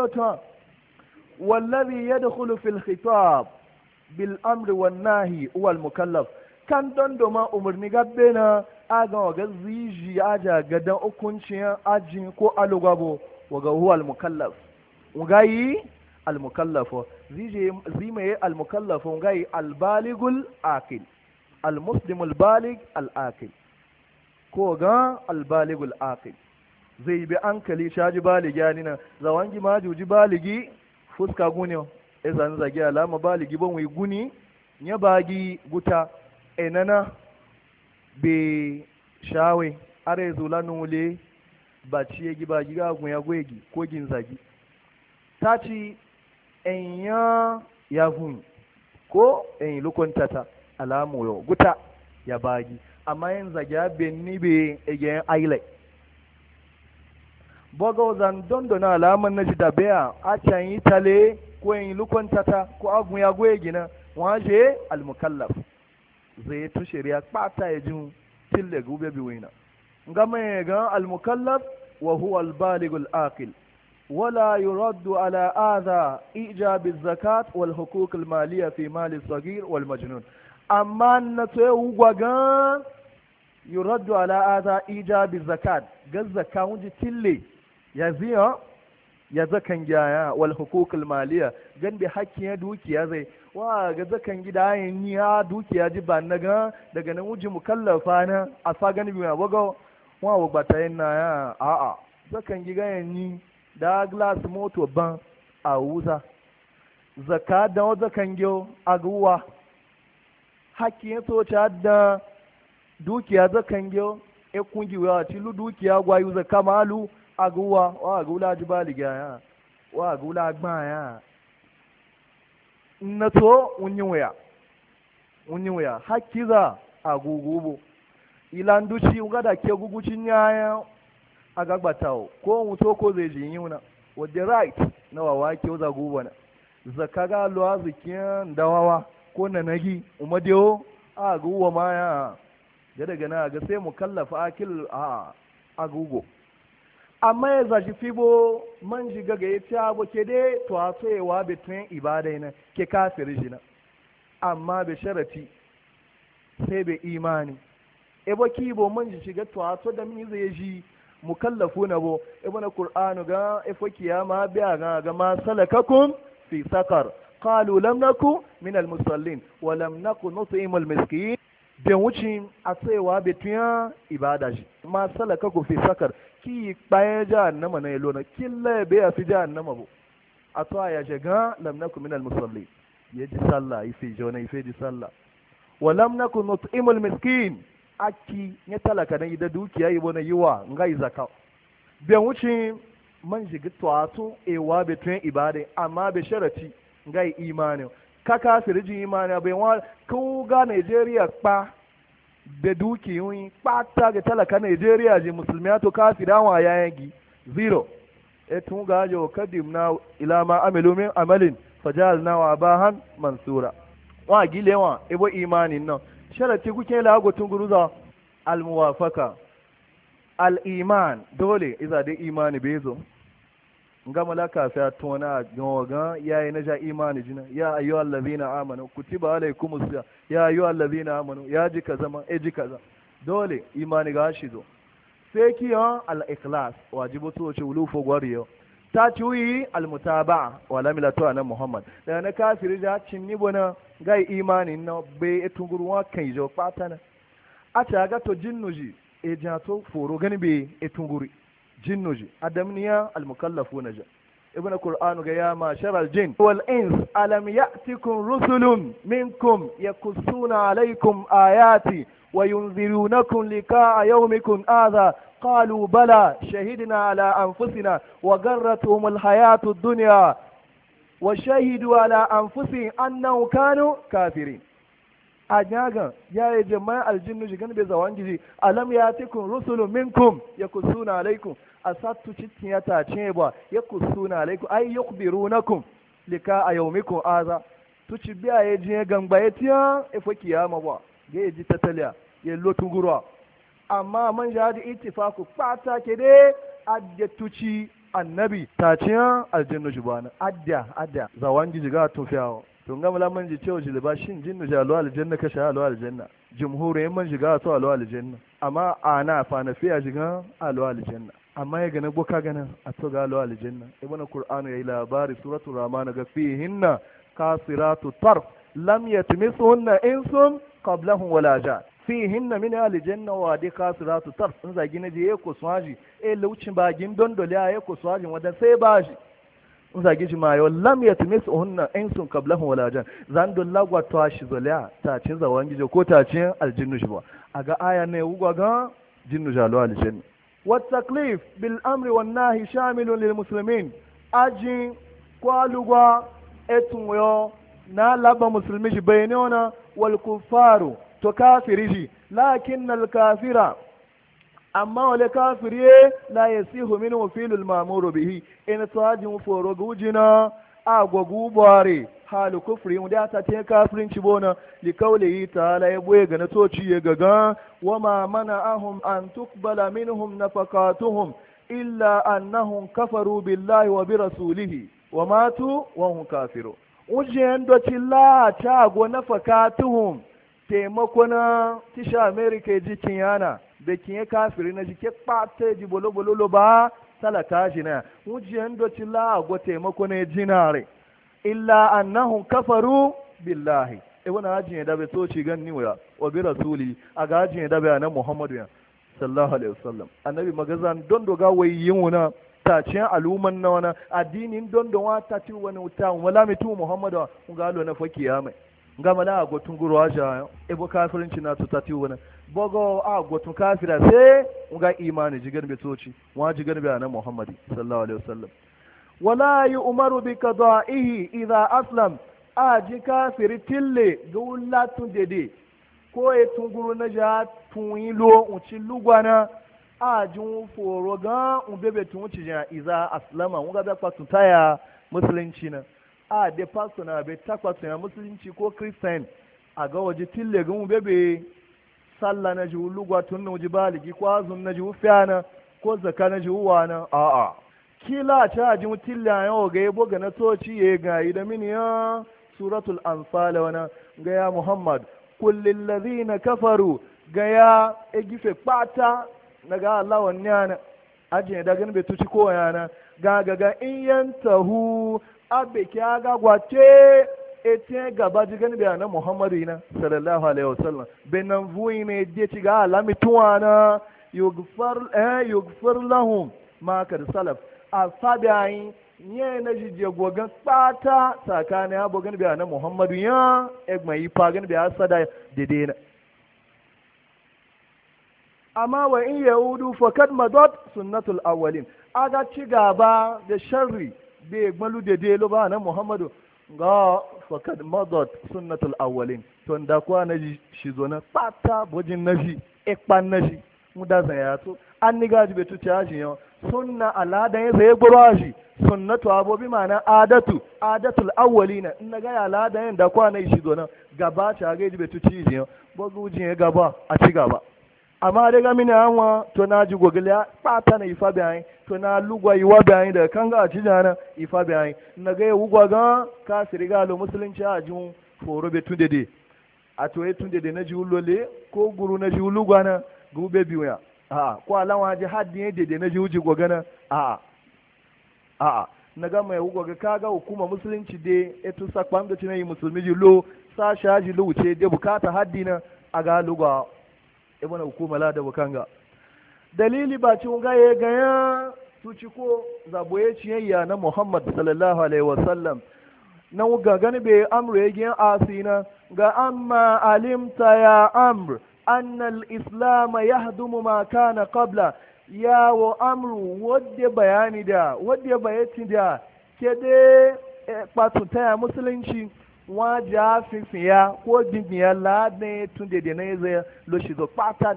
wallazi yadkhulu fil khitab bil amri wan nahi huwa al mukallaf kan don doma umurni gabbena aga waga ziji aja gadan hukuncin aji ko alugabo waga huwa al mukallaf ugayi al mukallaf ziji zimaye al mukallaf ugayi al baligul aqil المسلم البالغ العاقل ko ga albaligul aqil zai bi ankali shaji baligi yanina zawangi majuji baligi fuska gune ezan zagi alama baligi ban wi guni nya bagi guta enana be shawe are zulanu le ba ciye gi bagi ga gun ya gwegi ko gin zagi taci enya yavun ko en lukontata alamu yo guta ya bagi amma yin zagya benni be egen aile bogo zan dondo na alaman na jida beya a can yi tale ko yin lukon tata ko agun ya goye gina waje almukallaf zai tu shari'a kpata ya jin tille gube bi wina ngama ya ga almukallaf wa huwa albaligh alaqil ولا يرد على هذا إيجاب الزكاة والحقوق المالية في مال الصغير والمجنون amma na tsaye gwagan yuraddu ala aza ijabi zakat ga zaka wuji tille ya ziya ya zakan gaya wal hukukul maliya gan bi hakkin ya dukiya zai wa ga zakan gida yin ya dukiya ji ba na ga daga nan wuji mukallafa na a fa gani bi ma bago wa gbata yin na ya a a zakan gida yin da glass moto ban a wuza zaka da zakan gyo aguwa hakkin ya so ta da dukiya zakan gyo e kungiwa ti lu dukiya gwayu zaka malu aguwa wa gula ji baliga ya wa gula gba ya na to unyi waya hakiza agugubo ilan duci ngada ke gugucin yaya agagbatawo ko muto ko zai ji yuna with the right na wawa ke za gubo na zakaga lo azikin dawawa ko na nagi umadewo aguwa ma ya daga na ga sai mu kallafa akil a agugo amma ya zaji fibo man jiga ga yace abu ke dai to a tsayewa between ibadai na ke kafiri jina amma be sharati sai be imani ebo kibo man ji shiga to a to da mi zai ji mukallafu na bo ebo na qur'anu ga efo kiyama biya ga ma salakakum fi sakar qalu lam naku min al musallin wa lam naku nut'imu al miskin ben wucin a tsayewa between ibada ji ma salakakum fi sakar ki bayan jahannama na yalo na killa bai a fi jahannama bu a to ya shiga lam naku min al musalli ya ji sallah ife jona ife ji sallah wa lam naku nut'imul miskin aki ya talaka na ida dukiya yi bona yiwa ngai zakka ben wuce man shiga to ewa between ibade amma be sharati ngai imani ka kafirji imani bai wa ku ga Nigeria pa da dukiyoyi ɓata ga talaka Nigeria je musulmi to kafira wa yayin gi zero tun ga jo kadim na ila ma amilu min amalin fajalna wa bahan mansura wa gilewa ebo imanin nan sharati kuke la go tun guruza al muwafaka al iman dole iza dai imani bezo nga malaka fa tona ga yayi na ja imani jina ya ayu allazina amanu kutiba alaykumus ya ayu allazina amanu ya ji kaza ma ji kaza dole imani ga shi zo sai kiyo al ikhlas wajibu to ce ulufo gwariyo ta ciwi al mutaba wala milatu anan muhammad da na kafiri da cinni bona ga imani na be etungurwa kan jo patana a ta ga to jinnuji e jato foro gani be etunguri jinnuji adamniya almukallafuna ja ibn qur'an ga ya ma sharal jin wal ins alam ya'tikum rusulun minkum yakussuna alaykum ayati wa yunzirunakum liqa'a yawmikum hadha qalu bala shahidna ala anfusina wa garratuhum alhayatu ad-dunya wa shahidu ala anfusihim annahum kanu kafirin a jagan ya yi jama'a aljinnu shigan bai zawon gizi alam ya tikun rusulun minkum ya kusuna alaikum a sattu cikin ya tace ba ya kusuna alaikum ai yukbirunakum lika a yaumikum aza tuci biya ya je gangba ya tiya ifa kiyama ba ga ya ji tattaliya ya lotu gurwa amma man jadi ittifaku fata ke dai adda tuci annabi taciya aljinnu shibana adda zawon gizi ga tufiyawa to ga malaman ji cewa jilba shin jinnu jalu aljanna ka sha alu aljanna jumhurin man shiga to alu aljanna amma ana fa na fiya shiga alu aljanna amma ya gane boka gana a to ga alu aljanna ibn qur'an yayi labari suratul rahman ga fihinna kasiratu tarf lam yatmisuhunna insun qablahum wala ja fihinna min aljanna wa di kasiratu tarf in zagi na je ko swaji laucin bagin dondole ya ko swaji wanda sai bashi zagi ji mayo lam yatmis hunna insun qablahum wala jan zan don lagwa to shi zoliya ta cin zawan gije ko ta cin aljinnu shi ba aga aya ne ugwa ga jinnu jalu aljin wa taklif bil amri wan nahi shamilun lil muslimin aji kwalugwa etun na laba musulmi shi bayanona wal kufaru to kafiri shi lakin al kafira amma wale kafiriye la yasihu minhu filul mamuru bihi in tajin foro gujina agwagu bare halu kufri mu da ta te kafirin ci bona li kaulihi ta'ala ya boye ga na toci ya gaga wa ma mana'ahum an tuqbala minhum nafaqatuhum illa annahum kafaru billahi wa bi rasulihi wa matu wa hum kafiru ujen do cilla ta go nafaqatuhum taimako na tisha america jikin yana da kinye kafiri na jike kpata ji bolo-bolo ba talaka jina wujiyan doci la go taimako ne jinare illa annahum kafaru billahi wani hajjin da bai toci gan niwa wa bi rasuli a ga hajjin da bai na muhammadu ya sallallahu alaihi wasallam annabi magazan don doga wai yin wuna ta cin aluman na wani addinin don don wa ta ci wani wuta wala mitu muhammadu ga lo na fakiya mai ga mala a gotun guru aja ebo kafirinci na su ta ci wani bogo a gotun kafira sai ga imani jigar bai toci wa jigar bai na muhammadu sallallahu alaihi wasallam wala yu'maru bi qada'ihi idha aslam a ji kafiri tille ga wulatun dede ko ya tunguru na ja tun yi lo uci lugwana a ji foro ga bebe tun wuce ja iza aslama wuga da kwatun taya musulunci na a de pasto na be takwatun ya musulunci ko christian a ga waje tille ga bebe salla na ji lugwa tun na wuji baligi ko azun na ji wufiyana ko zaka na ji wuwana a'a kila ta ji tille a yau ga yabo ga na toci ya ga yi da mini ya suratul anfal wana ga ya muhammad kullil ladhina kafaru ga ya egife pata naga Allah wannan aje da ganin betuci ko yana ga in yantahu abe kya ga gwate ete gaba ji ganin da na muhammadu ina sallallahu alaihi wasallam benan vuyi ne je ci ga alami tuwana yugfar lahum ma kad salaf asabi nye na jije gogan kpata tsakanin abu gani biya na muhammadu ya egma yi fa gani biya sada dede na amma wa in yahudu fakad madot sunnatul awwalin aga ci gaba da sharri da egmalu dede lo ba na muhammadu ga fakad madot sunnatul awwalin to da kwa na shi zo na kpata bojin na shi ekpan na shi mu da zan ya to an ni gaji betu ta shi yo sunna alada ya zai gboro shi sunnatu abubi ma'ana adatul awwalina in na gaya alada yin da kwana shi zo nan gaba ta ga ji betu ci jiyo bogu jin gaba a ci gaba amma daga mini anwa to na ji gogaliya pata na ifa bayan to na lugwa yi wa bayan da kan ga a ci jana ifa bayan na ga ya wugwa ga ka siriga lo musulunci a jin foro betu dede a to ya tun dede na ji ulole ko guru na ji ulugwa na gube biyu ya a'a ko alawa ji haddi ne dede na ji uji gogana a'a na ga mai goga kaga hukuma musulunci de etu sakpan da yi musulmi ji lo sa shaji lo wuce de bukata haddi na a ga lugwa ibn hukuma la da bukanga dalili ba ci ga ye ga ya su ci ko zaboye ciyayya na Muhammad sallallahu alaihi wasallam na ga gani be amru yake asina ga amma alimta ya amr anna al-islam yahdumu ma kana qabla ya wa amru wadda bayani da wadda bayati da ke de patutaya musulunci waja fifiya ko dingiya ladne tun de ne zai lo shi zo pata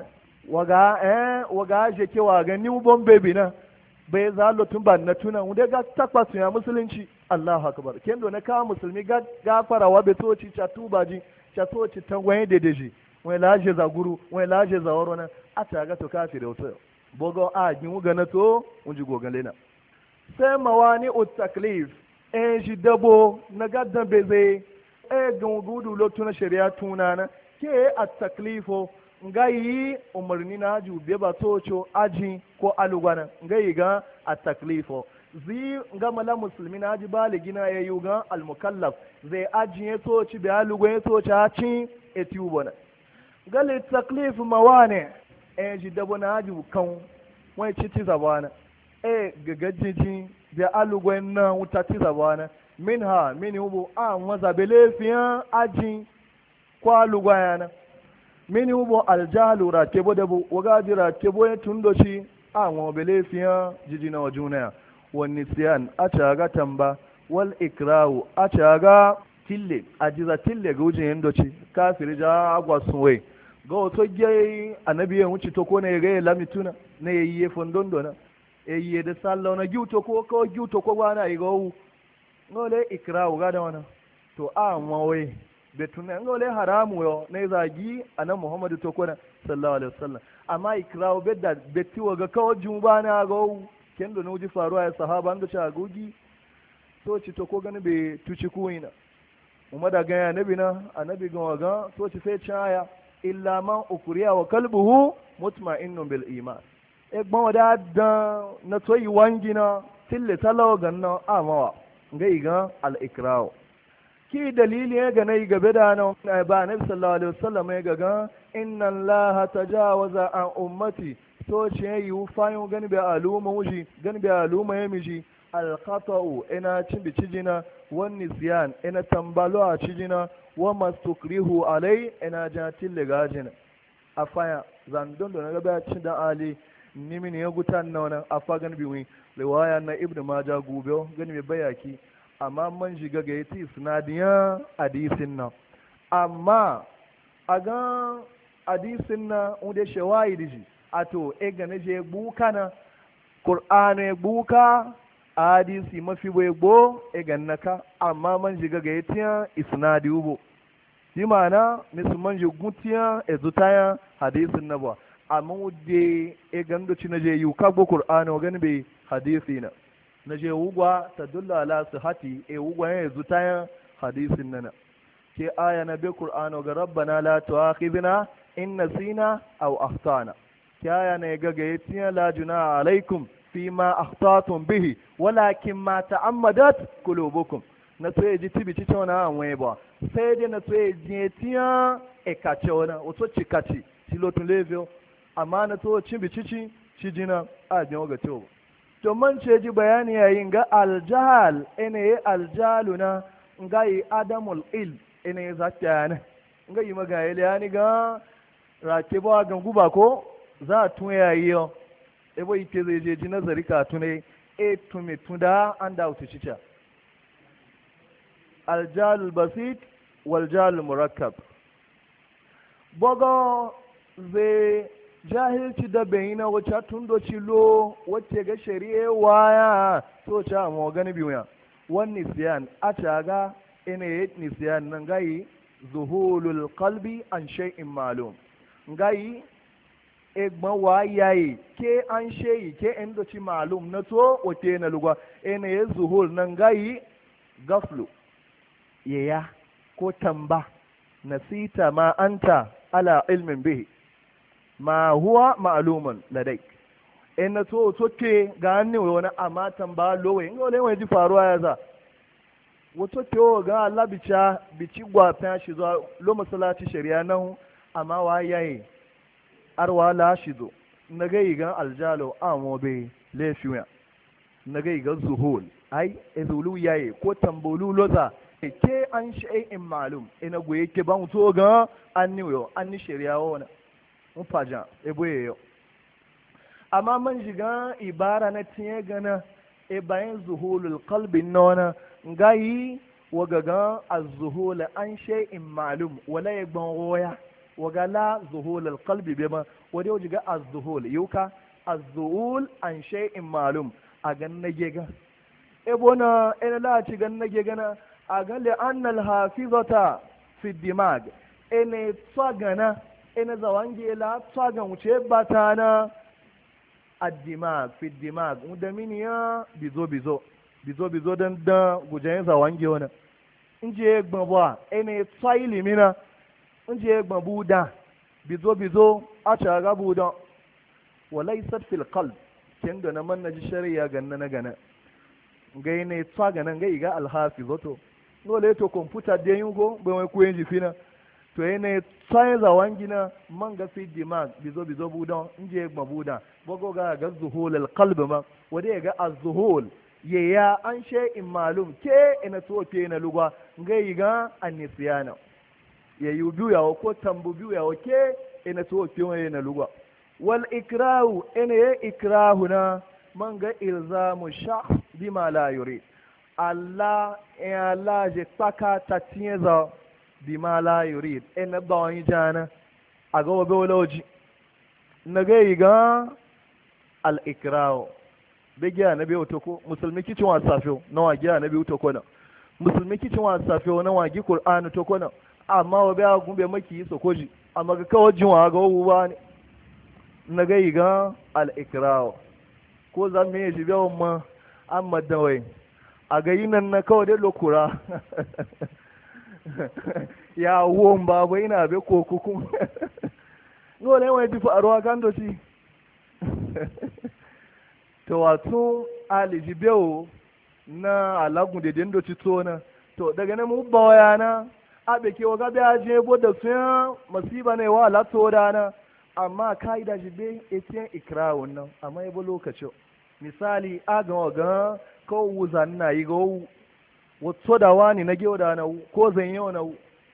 waga je ke waga new born baby na bai za lo tun ban na tuna wanda ga takwasu ya musulunci Allahu akbar kendo na ka musulmi ga fara wa betoci chatubaji chatoci tangwaye dedeji wani laje za guru wani laje za waro na a ta ga to kafire wato bogo a gin wuga na to unji gogan lena sai mawani utaklif shi dabo na gaddan beze gan gudu lotu na shari'a tunana ke at taklifo ngayi umarni na ju be ba tocho aji ko alugwana ngayi ga at taklifo zi nga mala musulmi na ji baligi na yayu ga al mukallaf zai aji ya toci be alugwa ya toci a cin etubona gali taklif mawane ji dabo na ji kan wani ci zabana gagajiji da alugwen na wuta ci zabana min ha mini hubu an waza belefiyan aji kwa alugwayana mini hubu aljalu rakebo dabo wagaji rakebo ya tundoshi an wa belefiyan jiji na wajuna wani siyan a caga tamba wal ikrawu a caga tille ajiza tille ga wujin yandoci kafiri ja agwa sunwe ga wato gai annabi ya wuce to ko ne ga lamituna ne yayi fondondo na yayi da sallah na giuto ko giuto ko bana yi go ngole ikrawu ga da wana to a mawe betuna ngole haramu yo ne zagi annabi muhammadu to ko na sallallahu alaihi wasallam amma ikrawu bedda betiwa ga kawo jubana go kendo ne uji faruwa ya sahaba an ga cha gogi to ci to ko gani be tuci kuina umma da ga annabi na annabi ga waga to ci sai chaya illa man ukriya wa kalbuhu mutma'innun bil iman egbon wada da na toyi wangina tille talawa ganna amawa ga iga al-ikrahu ki dalili ya ga nayi gabe da nan ba nabi sallallahu alaihi wasallam ya ga inna allaha tajawaza an ummati so ce yi fayin gani bai aluma wuji gani bai aluma ya miji al-khata'u ina cin bici jina wan nisyan ina tambalo a cijina wa mastukrihu alai ina jatil legajina afaya zandon da na ga cin da ali nimi ne ya gutan na wannan afa gani biwi riwaya na ibnu majah gube gani bai bayaki amma man shiga ga yati sinadiyan hadisin nan amma a ga hadisin nan wanda shawayi diji ato e ga na je buka na qur'ani e buka hadisi mafi bai gbo e ga naka amma man shiga ga yati isnadi ubo di mana musulman je gutiya e zutaya hadisin na ba amma wudde e gando ci na je yu ka gbo qur'ani wa gani bai hadisi na je wugwa ta dulla ala sihati e wugwa ya zuta ya hadisin nana ke aya na bi qur'ano ga rabbana la tu'akhidna in nasina aw akhtana ke aya ne ga yatiya la juna alaikum fima akhtatum bihi walakin ma ta'ammadat qulubukum na so ji tibi ci tona an we ba sai dai na so ji tiya e kace wana o to cikaci tilotun level amma na to cin bicici ci jina a jin ga to to man ce ji bayani yayin ga aljahal ene yi aljaluna nga yi adamul il ene yi zakiyana nga yi magayeli yani ga rake ba ga guba ko za a tun yayi yo ebo ike zai je ji nazari ka tunai e tumi tunda an da wuce cica aljalul basit wal jalul murakkab bogo zai jahilci da bayina wacce tun do lo wacce ga shari'a waya to cha mo gani biya wan nisyan a caga ina yi nisyan nan gai zuhulul qalbi an shay'in ma'lum gai egba wayaye ke an shayi ke endo ci ma'lum na to wace na lugwa ina yi zuhul nan gai gaflu yaya ko tamba nasita ma anta ala ilmin bihi ma huwa ma'lumun ladai in na to ke ga hannu wani amma tamba lowe in wale wani ji faruwa ya za wato ke ga Allah bici gwata shi zuwa lo masallaci shari'a nan amma wa yayi arwa la shi zo na ga yigan aljalo amo be lefiya na ga yigan zuhul ai ezulu yayi ko tambolu loza ke an shay'in ma'lum ina goye ke ban to ga anniyo anni shari'a wona mufajan eboye yau amma man shiga ibara na tiye gana e bayan zuhulul qalbi nona ngayi wagaga az-zuhul an shay'in ma'lum wala yagbon roya wagala zuhulul qalbi bema wade wajiga az-zuhul yuka az-zuhul an shay'in ma'lum a ganna gega e bona ina la ci ganna gega na a ga li anna al-hafizata fi dimag ene tsagana ina zawange la tsagan wuce bata na addimag fi dimag da miniya bizo dan da gujen zawange wani in je gbagbo ina tsayi limina in je gbagbo da bizo a caga budan walai fil qalb kin da na manna ji shari'a ganna na gana gai ne tsaganan gai ga alhafizoto dole to computer da yugo bai wai kuyen jifina to yana tsaye zawon gina man ga fi dimag bizo budan inje gba buda bago ga zuhul alqalb ma wade ya ga az-zuhul ya an in malum ke ina to ke na lugwa ngai ga annisiyana ya yubu ya ko tambu biyu ya ke ina to ke na lugwa wal ikrahu ina ya ikrahuna man ga ilzamu shakhs bima la yurid Allah ya laje paka tatieza bima la yurid ina ba wani jana a ga wabe waloji na gai ga al-ikrawo be giya na biyu toko musulmi kicin wa safiyo na wagiya na biyu toko na musulmi kicin wa safiyo na wagi qur'ani toko na amma wabe a gumbe maki sokoji amma ga kawo jinwa ga wuwa ne na gai ga al-ikrawo ko za mu yi jibe ma amma dawai a ga yinan na kawai dai lokura ya won babu ina be ko kukum dole wai ji faruwa kan to shi to wato aliji bewo na alagun da dindo ci tona to daga nan mu bawaya na abe ke waga biya je bo da sun masiba ne wa lato da na amma kaida ji be etiyan ikra wannan amma yabo lokacin misali aga waga ko wuzan na yi go wato da wani na ge da na ko zan yi na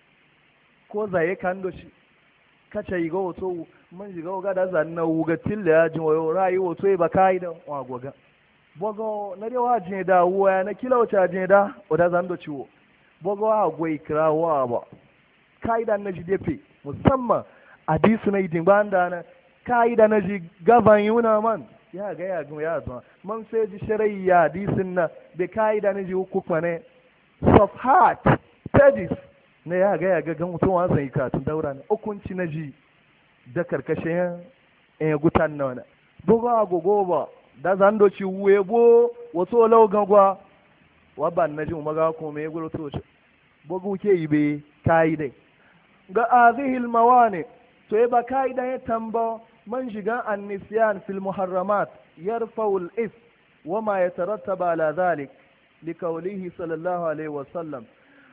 ko zaye kan do shi kace yi go wato mun ji ga da zan na wuga tilla ya ji wayo rayi wato ba kaida wa goga bogo na dewa je da wuya na kila wata je da oda zan do ciwo bogo a gwai kirawa ba kaida na ji defe musamman hadisi na idin banda na kaida na ji gaban yuna man ya ga ya ga ya zo man sai ji sharayya hadisin na be kaida na ji hukuma ne soft heart pages ne ya ga gan mutum wa sai ka tun daura ne hukunci na ji da karkashin gutan na wani bogo agogo ba da zan do ci webo wato law gangwa wa ban na ji umaga ko me guro to bogo ke yibe kaide ga azihi almawani to e ba kaida ya tamba man shiga annisyan fil muharramat yarfa'u al-is wama yatarattaba ala dhalik likawlihi sallallahu alaihi wasallam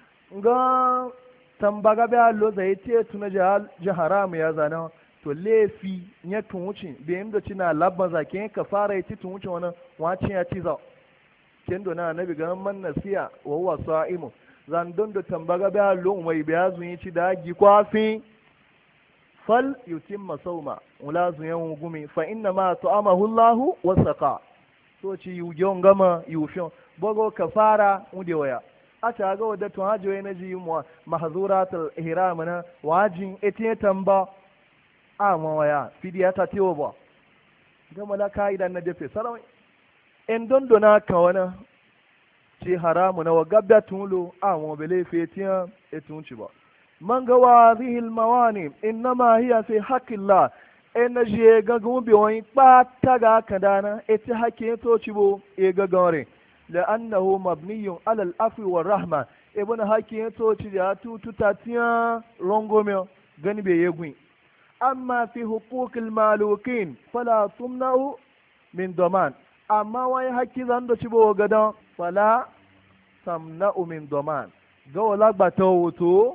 ga tambaga be allo zai ce tuna ji haramu ya zana to lefi ya tunwuci bayan da cina labban zake ka fara yi tunwuci wani wacin ya ci za kendo na nabi ga man nasiya wa huwa sa'imu zan don da tambaga be allo mai biya zun yi ci da gi kwafi fal yutimma sawma wala zun yan gumi fa inna ma ta'amahu Allahu wa saqa so ci yujon gama yufin bogo kafara unde waya a ta ga wadda tun hajjoyi na ji mu mahzuratul ihram na wajin etiye tamba a mawaya fidiya ta tiwo ba gama la kaida na dafe sarawai en dondona ka wana ci haramu na wagabda tunlo a mo bele fetiya etun ci ba man ga wa zihil mawani innama hiya fi haqqillah en je ga gumbe wani pata ga kadana eti hakke to ci bo e ga gore لأنه مبني على العفو والرحمة ابن حكي توچي ya tututa tiya rongomi gani be yegwi amma fi huquqil malukin fala tumna'u min daman amma wai hakki zan do cibo gadan fala tamna'u min daman ga wala gbata woto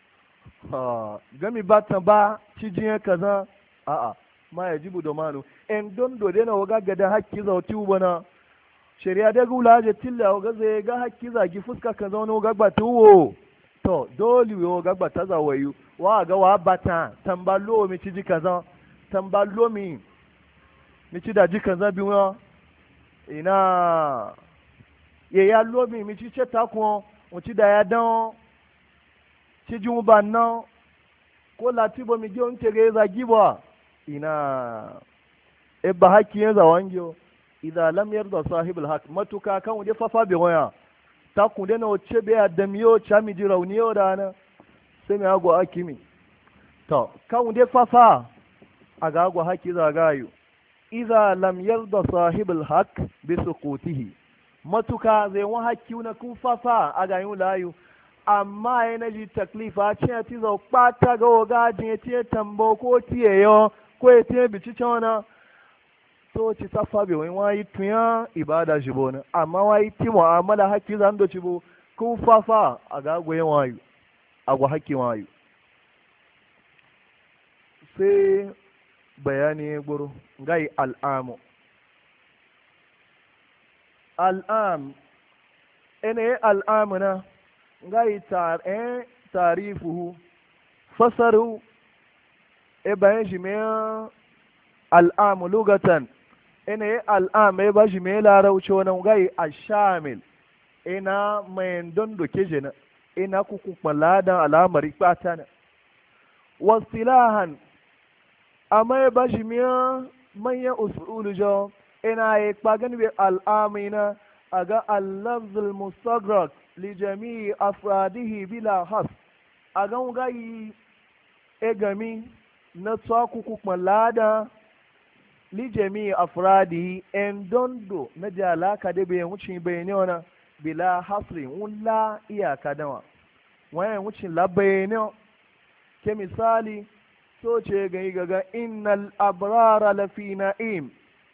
gami batan ba cijiye kaza a ma yajibu damanu en don do dena waga gadan hakki zauti ubana shari'a da gula je tilla ga zai ga hakki zagi fuska kan zaune ga gbatuwo to dole yo ga gbata za wayu wa ga wa bata tambalo mi ci kaza tambalo mi ci da ji kaza bi wa ina ye ya lo mi ci cheta ko o ci da ya dan ci ju ba na ko latibo mi je on tege zagi ba ina e ba hakki ya zawangyo idza lam yarda sahibul haq matuka kan wuje fafa bi waya ta ku de na wace be adamiyo chami ji rauniyo dana sai mai agwa akimi to kan wuje fafa aga agwa haki za gayu idza lam yarda sahibul haq bi suqutihi matuka zai wa haki na kun fafa aga yin layu amma yana ji taklifa ce ti zo pata ga ogajin ti tambo ko tiyeyo ko ti bi ci chona so ci safa bai wani wayi tuya ibada shi bona amma wayi ti mu'amala hakki zan do ci bo ku fafa a ga goyen wayu agwa hakki wayu sai bayani guru gai al'amu al'am ene al'amuna gai tarifuhu fasaru e bayan shi me al'amu lugatan ina al'am ya bashi mai larauci wani gai a shamil ina mai don doke jina ina kuku maladan al'amari ɓata na wasilahan amma ya bashi miya manyan usulu jo ina ya kpagan bi al'amina a ga allafzul mustagrak li jami'i afradihi bila has a ga gai egami na tsakuku maladan lijemi afradi en dondo na jalaka da bai wucin bai ne wana bila hasri wula iyaka dawa wayan wucin labai ne ke misali so ce gani gaga innal abrara lafi na'im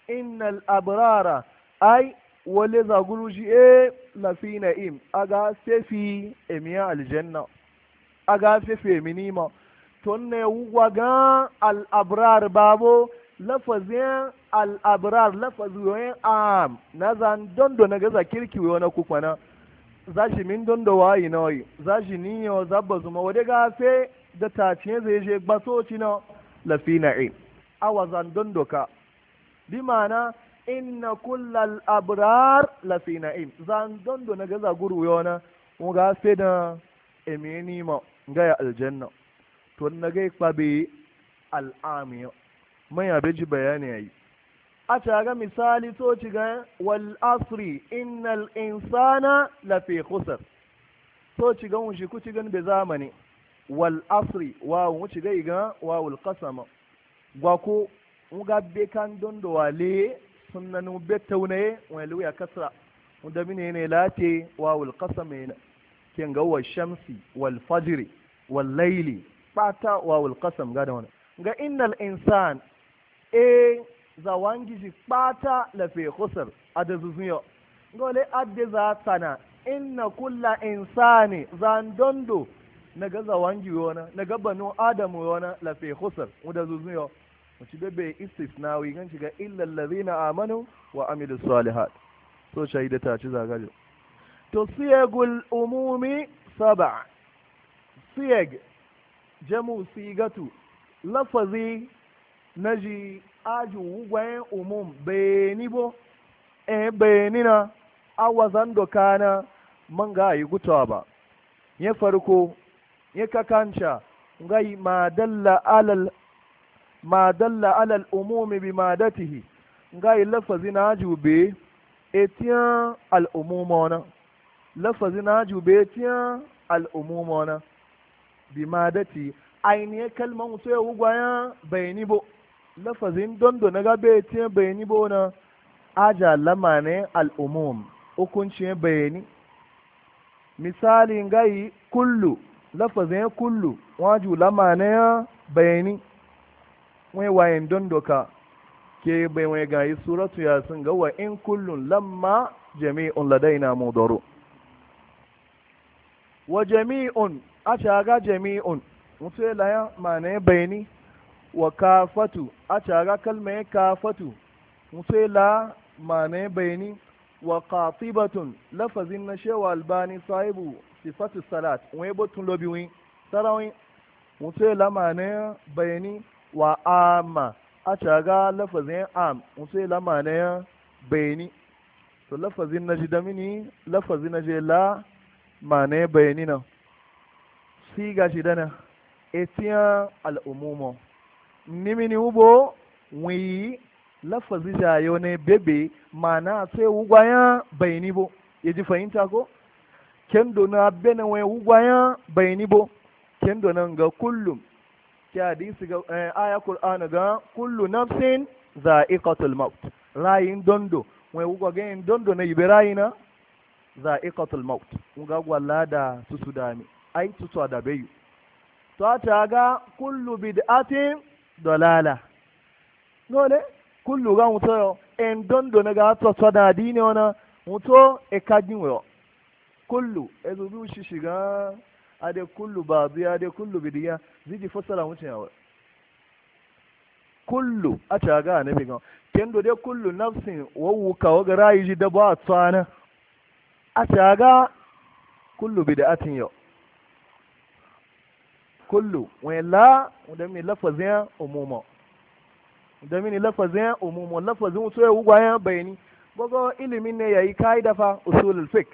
innal abrara ai wale zaguruji lafi na'im aga fefi emiya aljanna aga fefi eminima ton ne wugwa ga al-abrar babo lafazin al-abrar lafazin am na zan dondo na gaza kirki wani kukwana za shi min dondo wayi na wayi za shi niyo zabba zuma wadda gafe da taciye zai je gbasoci na lafi na'im awa zan dondo ka bi mana inna kullal abrar lafi na'im zan dondo na gaza guru yana mu gafe da emeni ma gaya aljanna to na gai kwabe al'amiya mai abeji bayani yayi a caga misali to ci ga wal asri innal insana lafi khusr to ci ga mun shi ku ci gan be zamani wal asri wa mun ci ga wawul qasama gwa ko mun ga be kan dondo wale sunnan be taunaye wal ya kasra mun da mine ne late wawul qasama ne ken ga wa shamsi wal fajri wal layli bata wawul qasam ga da wannan ga innal insan zawangi shi kpata lafe khusr ada zuzuyo gole adde za sana inna kulla insani zan dondo naga zawangi yona naga banu adamu yona lafe khusr muda zuzuyo muci bebe istisnawi gan shiga illa allazina amanu wa amilus salihat so shaida ta ci zagajo to siyagul umumi sab'a siyag jamu sigatu lafazi naji aju gwayen umum bayani bo bayani na awazan doka na man ga yi gutawa ba ya farko ya kakanca gai ma dalla alal umumi bi madatihi gai lafazi na aju be etiyan al umumona lafazi na aju be etiyan al umumona bi madati ainihin kalman so ya gwayen bayani bo lafazin dondo na gabe tiyan bayani bona aja lama ne al'umum hukuncin bayani misali gai kullu lafazin kullu waju lama ne bayani wai wayan dondo ka ke bai wai gayi suratu yasin ga wa in kullun lamma jami'un ladaina mudaru wa jami'un a ga jami'un mutu ya laya ma ne bayani wa kafatu a cara kalmar kafatu mutu la mane bayani wa qatibatun lafazin na shewa albani sahibu sifatu salat wani botun lobiwi sarawin mutu la mane bayani wa amma a cara lafazin am mutu la mane bayani to lafazin na jidamini lafazin na je la mane bayani na siga jidana etiyan al'umumo nimini ubo wi lafazi jayo ne bebe mana sai ugwaya bayani bo yaji fahimta ko kendo na bene wai ugwaya bayani bo kendo nan ga kullum ki hadisi ga aya qur'ana ga kullu nafsin za'iqatul maut rayin dondo wai ugwa ga dondo na ibrahina za'iqatul maut uga gwalla da susudani ai tusu da bayu to ta ga kullu bid'atin dalala nole kullu ga muto en dondo na ga to da dini ona muto e kajin wo kullu e zubu shi shiga ade kullu babu ade kullu bidiya ziji fasara mutum yawa kullu a ta ga nabi ga kendo de kullu nafsin wawu ka waga rayi ji da ba tsana a ta ga kullu bid'atin yo kullu wala da mi lafazin umuma da mi lafazin umuma lafazin so ya ugwayan bayani gogo ilimin ne yayi kaida fa usulul fiqh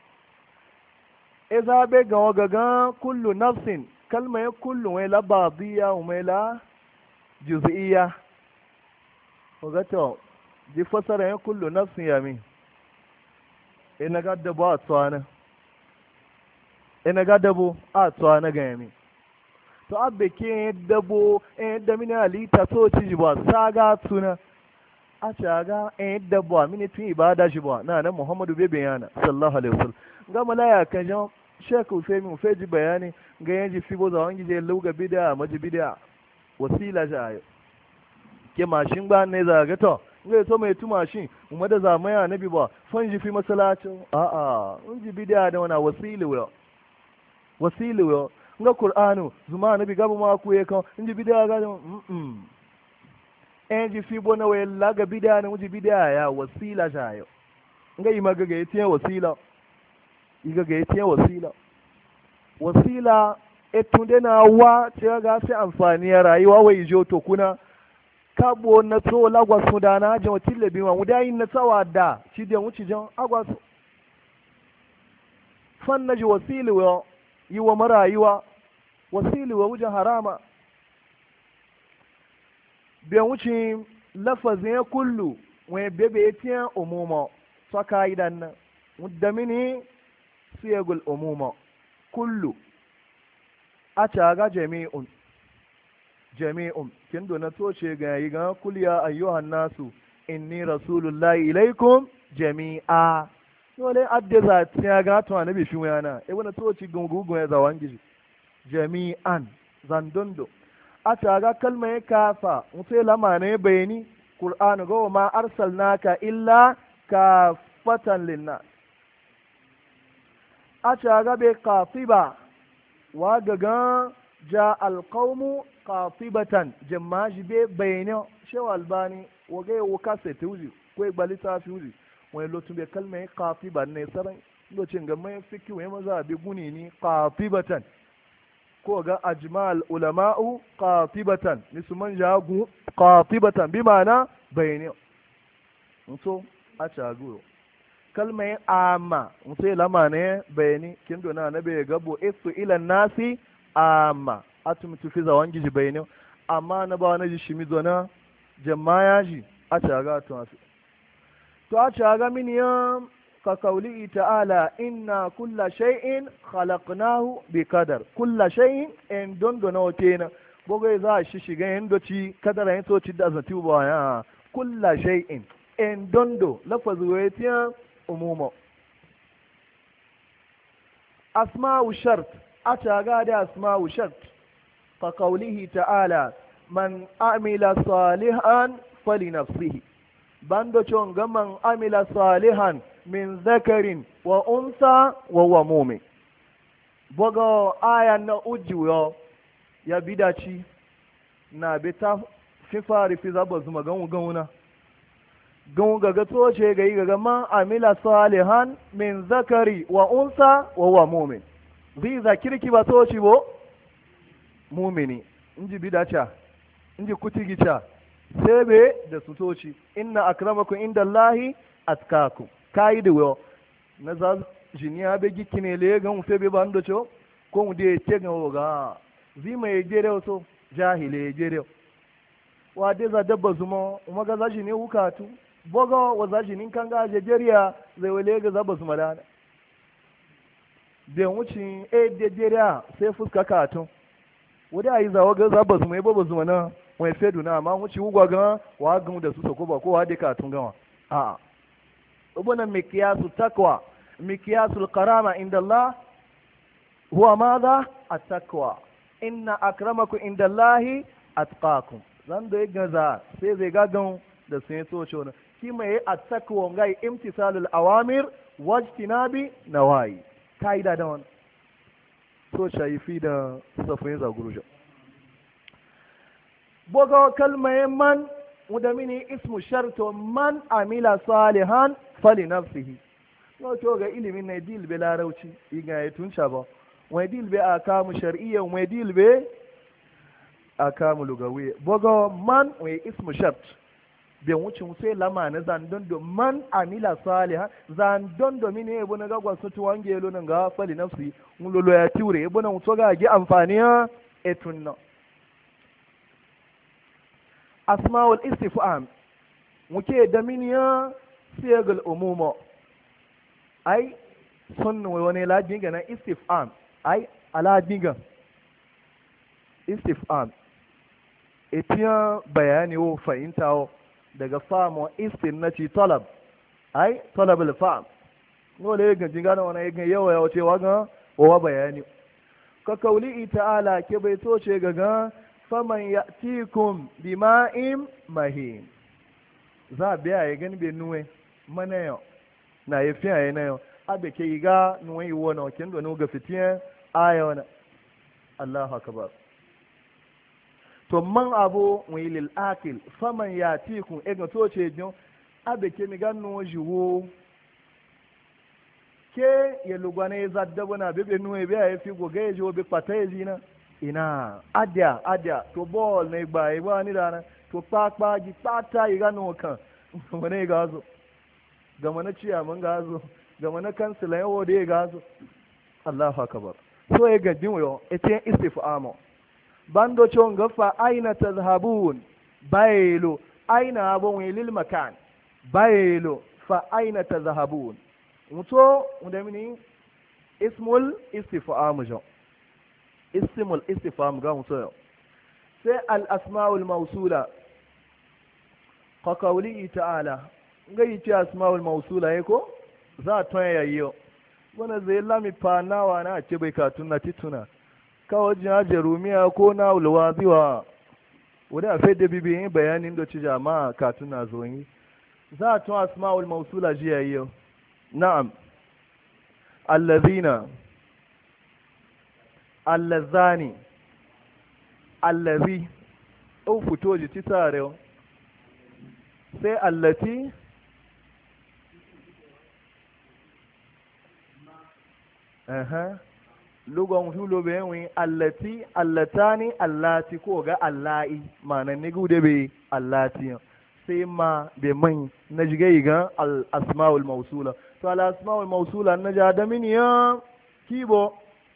idza be ga gaga kullu nafsin kalma ya kullu wala badiya wala juz'iyya ogato di fasara ya kullu nafsin ya mi ina gadda ba tsana ina gadda bo a tsana ga mi to abbe ke dabo da mini alita so ci ba saga tuna a caga dabo mini tun ibada shi ba na Muhammadu bai bayana sallallahu alaihi wasallam ga malaya kan jan Sheikh Usaimin feji bayani ga yanji fibo za wangi je luga bid'a maji bid'a wasila jayo ke mashin ba ne za ga to ngai to mai tuma shi umma da zamaya nabi ba fan ji fi masalacin a'a in ji bidiya da wana wasili yo nga qur'anu zuma nabi gabu ma ku ye kan in ji bidiya ga en ji fi bona we laga bidiya na ji bidiya ya wasila jayo nga yi magaga yetiye wasila igaga yetiye wasila etunde na wa ce ga sai amfani ya rayuwa wai jo to kuna kabo na to lagwa su da na jan watille bi wa mudayin na tsawa da ci da wuci jan agwa su fan naji wasili wa yi wa marayuwa wasili wa wujan harama bi wuci lafazin ya kullu wai bebe yetiye umuma saka idan nan muddamini siyagul umuma kullu a caga jami'un kin dona toce ga yi ga kulya ayyuhan nasu inni rasulullahi ilaikum jami'a dole adde za ta ga to annabi shi wayana e wani toci gungugun ya zawan gishi jami'an zandondo a caga kalmar kafa mutai lama ne bayani qur'anu ga ma arsalnaka illa kafatan linnas a caga be qatiba wa gaga ja alqaumu qatibatan jamma jibe bayna shewa albani wa ga wo kase tuzi ko balita fuzi wani lotun be kalmai qatiba ne sarai lokacin ga mai fiki wai maza be guni ni qatibatan ko ga ajmal ulama'u qatibatan musulman jagu qatibatan bi ma'ana bayna so a cagu kalmai amma mutai lama ne bayani kin dona na bai gabo isu ilan nasi amma atum tufi zawan giji bayani amma na ba na ji shimi zona jama'a ji a caga to a caga min ya ka kauli ta'ala inna kulla shay'in khalaqnahu bi qadar kulla shay'in en don dona wotena bogai za shi shiga yandoci kadara yin to ci da zati ba ya kulla shay'in en dondo lafazu waytiya umuma asma'u shart ataga da asma'u shart ka qawlihi ta'ala man amila salihan falinafsihi bando chonga man amila salihan min zakarin wa unsa wa huwa mu'min bogo aya na ujiyo ya bidaci na bita fifari fi zaba zuma ganuna gan gaga toce ga yi gaga man amila salihan min zakari wa unsa wa huwa mu'min zai zakirki ba toci bo mumini inji bidacha inji kutigicha sebe da su toci inna akramakum indallahi atkakum kai da wo na za jiniya be gikine le gan febe bando cho ko mu de te gan ga zai mai gere so jahile gere wa de za dabba zuma umaga za jini wukatu bogo wa za jinin kan ga jeriya zai wale ga zaba zuma da da wucin de jeriya sai fuska katun wada ayi zawo ga zaba zuma ba zuma na wai fedu na amma wuci ugwa ga wa gamu da su soko ba ko wa de katun gawa a ubuna mikiyasu takwa mikiyasul karama inda Allah huwa madha at-taqwa inna akramakum inda Allahi atqakum zan da gaza sai zai gagan da sun so cewa ki mai at-taqwa ngai imtisalul awamir wajtinabi nawayi kaida da wannan so shaifi da safin za guruja bogo kalmai man mudamini ismu sharto man amila salihan fali nafsihi no to ga ilimin na dil be larauci iga ya tunca ba wai dil be akamu shar'iyya wai dil be akamu lugawi bogo man wai ismu shart be wucin sai lama na zandon do man amila salihan zandon do mine ebo na gagwa su tuwange lo nan ga fali nafsi mun lolo ya tiure ebo na to ga gi amfani ya etunna asma'ul istifham muke da miniya siyagal umuma ai sunnu wani ladinga na istifham ai aladinga istifham etiya bayani wo fahimta wo daga famo istinati talab ai talab al-fam wale ga jingana wani ga yawa yawa cewa ga wa bayani ka kauli ta'ala ke bai to ce ga faman ya'tikum bima'in mahin za biya ya gani be nuwe mana yo na ya fiya ya na yo abe ke iga nuwe yi wona kin do ga fitiyan aya wana Allahu akbar to man abu wilil akil faman yatikum ega to ce jon abe ke mi ganno jiwo ke ya lugwane zadda na bebe nuwe biya ya fi goga ya jiwo be pata ya jina ina adya to ball ne ba yi ba ni dana to kpakpa gi pata yi gano kan wani gazo gama na ciyaman gazo gama na kansila yawo da ya gazo Allahu akbar so ya gajin wayo ete istifamo bando chon gafa aina tazhabun baylo aina abun lil makan baylo fa aina tazhabun muto unda mini ismul istifam jo ismul istifam ga muto sai al asmaul mawsula ka qawli ta'ala ngai ce asmaul mawsula yako za ta yayyo wanda zai lami fanawa na ce bai katun na tituna kawo jina jerumiya ko na ulwa biwa wadda a fai da bibiyin bayanin da ci jama'a katun na zoyi za a tun asma'ul mausula jiya yau na'am allazina allazani allazi au fito ji ti tare sai allati lugon hulo be yin allati allatani allati ko ga allai mana ne gude be allati sai ma be man na jigai ga al asmaul mawsula to al asmaul mawsula na ja da miniya kibo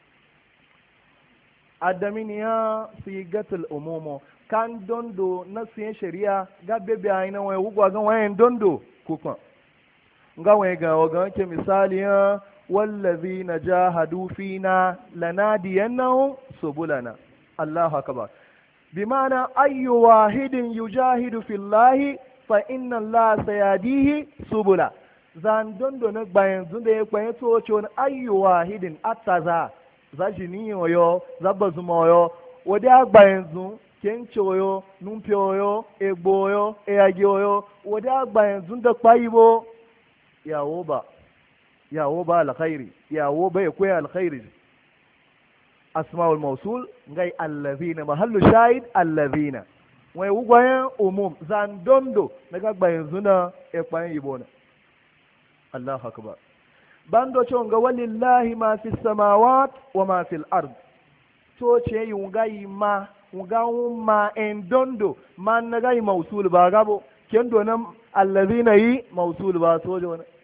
adaminiya sigatul umumo kan dondo na sin sharia ga bebe ayina wai ugwa ga wayan dondo kuka ga wai ga ke misali ya wallazina jahadu fina lanadiyannahum subulana Allahu akbar bimana ayyu wahidin yujahidu fillahi fa inna allaha sayadihi subula zan dondo na gbayan zunde ya gbayan to chon ayyu wahidin ataza zaji ni yoyo zabazuma yoyo wode agbayan zun kenche yoyo numpe yoyo egbo yoyo eage yoyo wode agbayan zun da payibo yawo ba alkhairi yawo bai koya alkhairi asma'ul mawsul ngai allazina mahallu shahid allazina wai ugwayen umum zan dondo daga bayan zuna e kwayen yibona Allahu akbar bando chonga walillahi ma fi samawat wa ma fil ard to ce yungai ma ma en dondo man nagai mawsul ba gabo kendo nan allazina yi mawsul ba sojo ne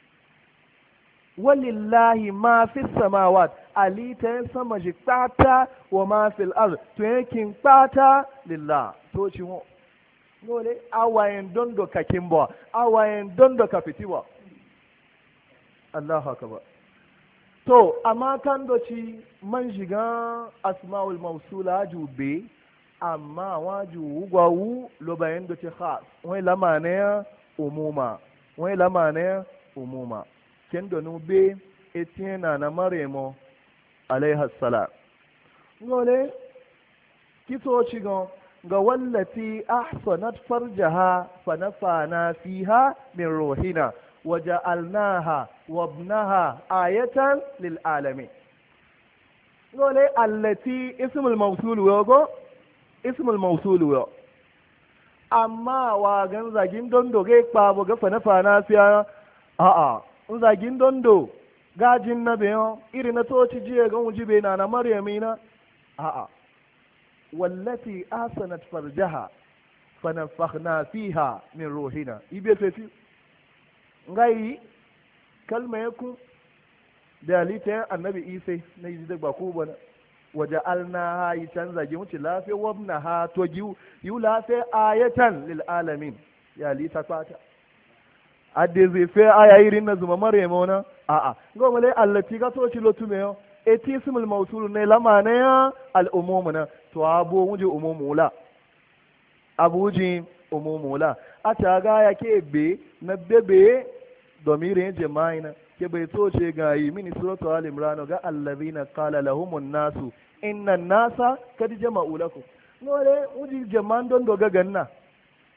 walillahi ma fi samawat alita yin sama ji kpata wa ma fil ard to yankin kpata lillah to ci mo dole awayen dondo ka kimbo awayen dondo ka fitiwa Allahu akbar to amma kan doci man shiga asmaul mawsula jube amma waju gwawu lo bayan doci khas wai lamane umuma wai lamane umuma kendo nube etiena na maremo alaiha salam ngole kito chigo ga wallati ahsanat farjaha fanafana fiha min ruhina waja'alnaha wabnaha ayatan lil alamin ngole allati ismul mawsul yogo ismul mawsul yo amma wa gan zagin dondo ge kpabo ga fanafana fiha a'a zagin dondo gajin na beyo iri na toci jiya ga wujibe na maryamina a'a wallati asanat farjaha fanafakhna fiha min ruhina ibe fefi ngai kalma yaku da lita annabi isa na yi da baku bana waje alna yi canza gi muci lafi wabna ha to gi yu lafi ayatan lil alamin ya lita fata adde zai fe aya irin na zuma maryama na a'a goma lai allati ga to ci lotu me eti ismul mawsul ne lama ne al umum na to abo muje umumula abuji umumula ata ga ya ke be na bebe domirin jama'ina ke bai to ce ga yi mini suratul al imran ga allazina qala lahumun nasu inna nasa kad jama'u lakum nore uji jama'an don doga ganna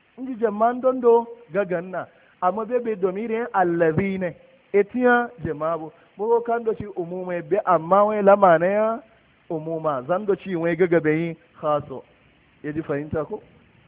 inji jama'an dondo gaganna amma bebe domirin allazi ne etiya jama'u bugo kan do ci umuma be amma wai lamana ya umuma zan do ci wai gagabe yi khaso yaji fahimta ko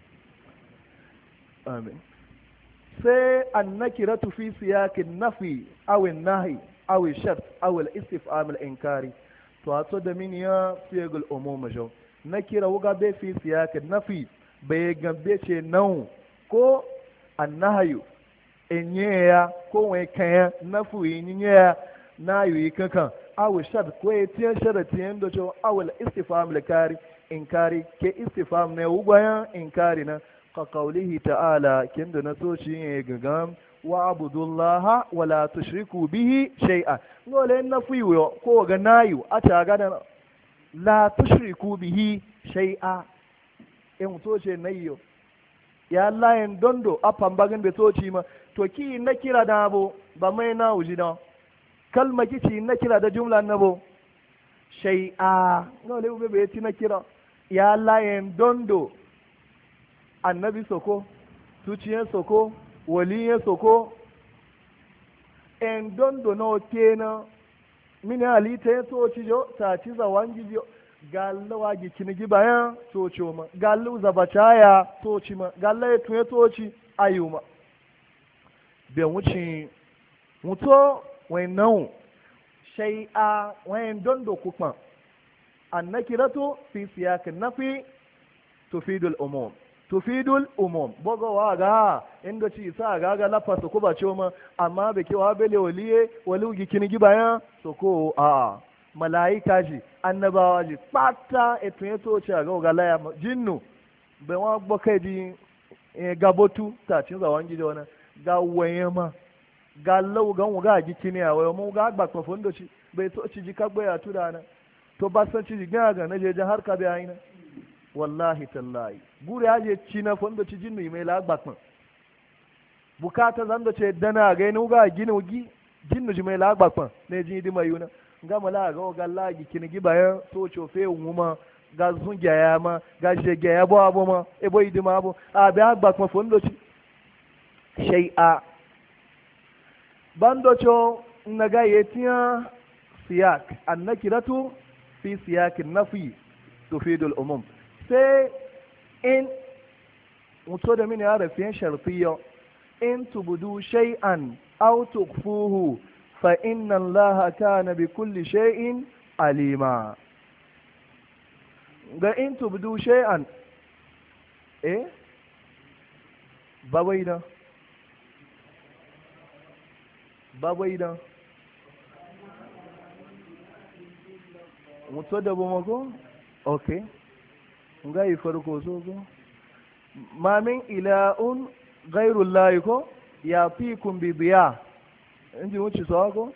amin sai annakiratu fi siyakin nafi aw nahi aw shart aw al-istifham al-inkari to ato da min ya siyagul umuma jo nakira wuga be fi siyakin nafi bai gambe ce nau ko annahayu enyeya ko wai kaya nafu yinya na yi kankan aw shart ko etiyan sharati yando jo aw al-istifham al-inkari inkari ke istifham ne wuga inkari na ka kaulihi ta'ala kin da na so shi ne gagam wa abudullaha wa la tushriku bihi shay'a ngole na fiwo ko ga nayu a ta ga da la tushriku bihi shay'a in to ce nayo ya Allah en dondo apan bagan be to ci ma to ki na kira da bo ba mai na uji da kalma kici na kira da jumla na bo shay'a ngole ube be ti na kira ya Allah en dondo annabi soko tuciyen soko waliyen soko en dondo na okena mini alita ya toci jo ta ci zawangi jo gallawa gi kinigi bayan toci ma gallu zabacaya toci ma galla ya tuye toci ayuma ben wuce muto wai nau shay'a wai dondo kuma annakiratu fi siyakin nafi tufidul umum tufidul umum bogo waga inda ci sa gaga lafasa ko ba ce ma amma be kewa bele waliye walu gikini gibaya so ko a malaika ji annabawa ji pata etun eto ci ga ga laya jinnu be wa gbo kai di gabotu ta cin za wangi da wana ga wayema ga law ga ga gikini a wayo mu ga gba ko fondo ci be to ci ji kagbe ya tudana to ba san ci ga na je har ka be aina wallahi tallahi gure ya je ci na fondo ci jinnu mai lagbakman bukata zan da ce dana ga ni ga gina gi jinnu ji mai lagbakman ne jin di mai yuna ga mala ga lagi kini gi bayan to chofe nguma ga zungiya ya ma ga shege ya bo abo ma e boy di ma abo a be agbakman fondo ci shay'a bando cho naga yetiya siyak annakiratu fi siyakin nafi tufidul umum sai in mutu da mini harafin sharfiyo in tubudu shay'an aw tukfuhu fa inna allaha kana bi kulli shay'in alima ga in tubudu shay'an babaida mutu da bamako okay nga yi farko so ko ma min ilahun ghairul lahi ko ya fi kun bi biya inji wuce so ko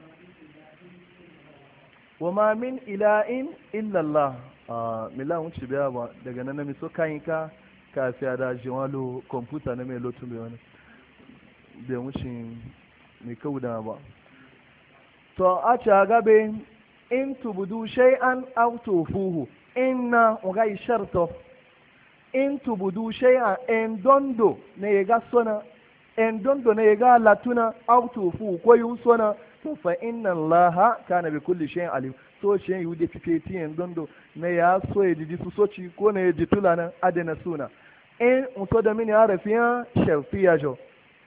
wa ma min ilahin illa Allah mila wuce biya ba daga nan mi so kan ka fiya da jiwalo computer na mai lotu mai wani da wuce mai kauda ba to a ci gabe in tubudu shay'an aw tufuhu inna ugai sharto in tubudu shay'a en dondo ne ga sona en dondo ne ga latuna aw tufu ko yusona to fa inna allaha kana bi kulli shay'in alim so shen yude fifeti en dondo ne ya so e didi su soci ko ne ji tulana adena suna en unto da mini arafiya sharfiya jo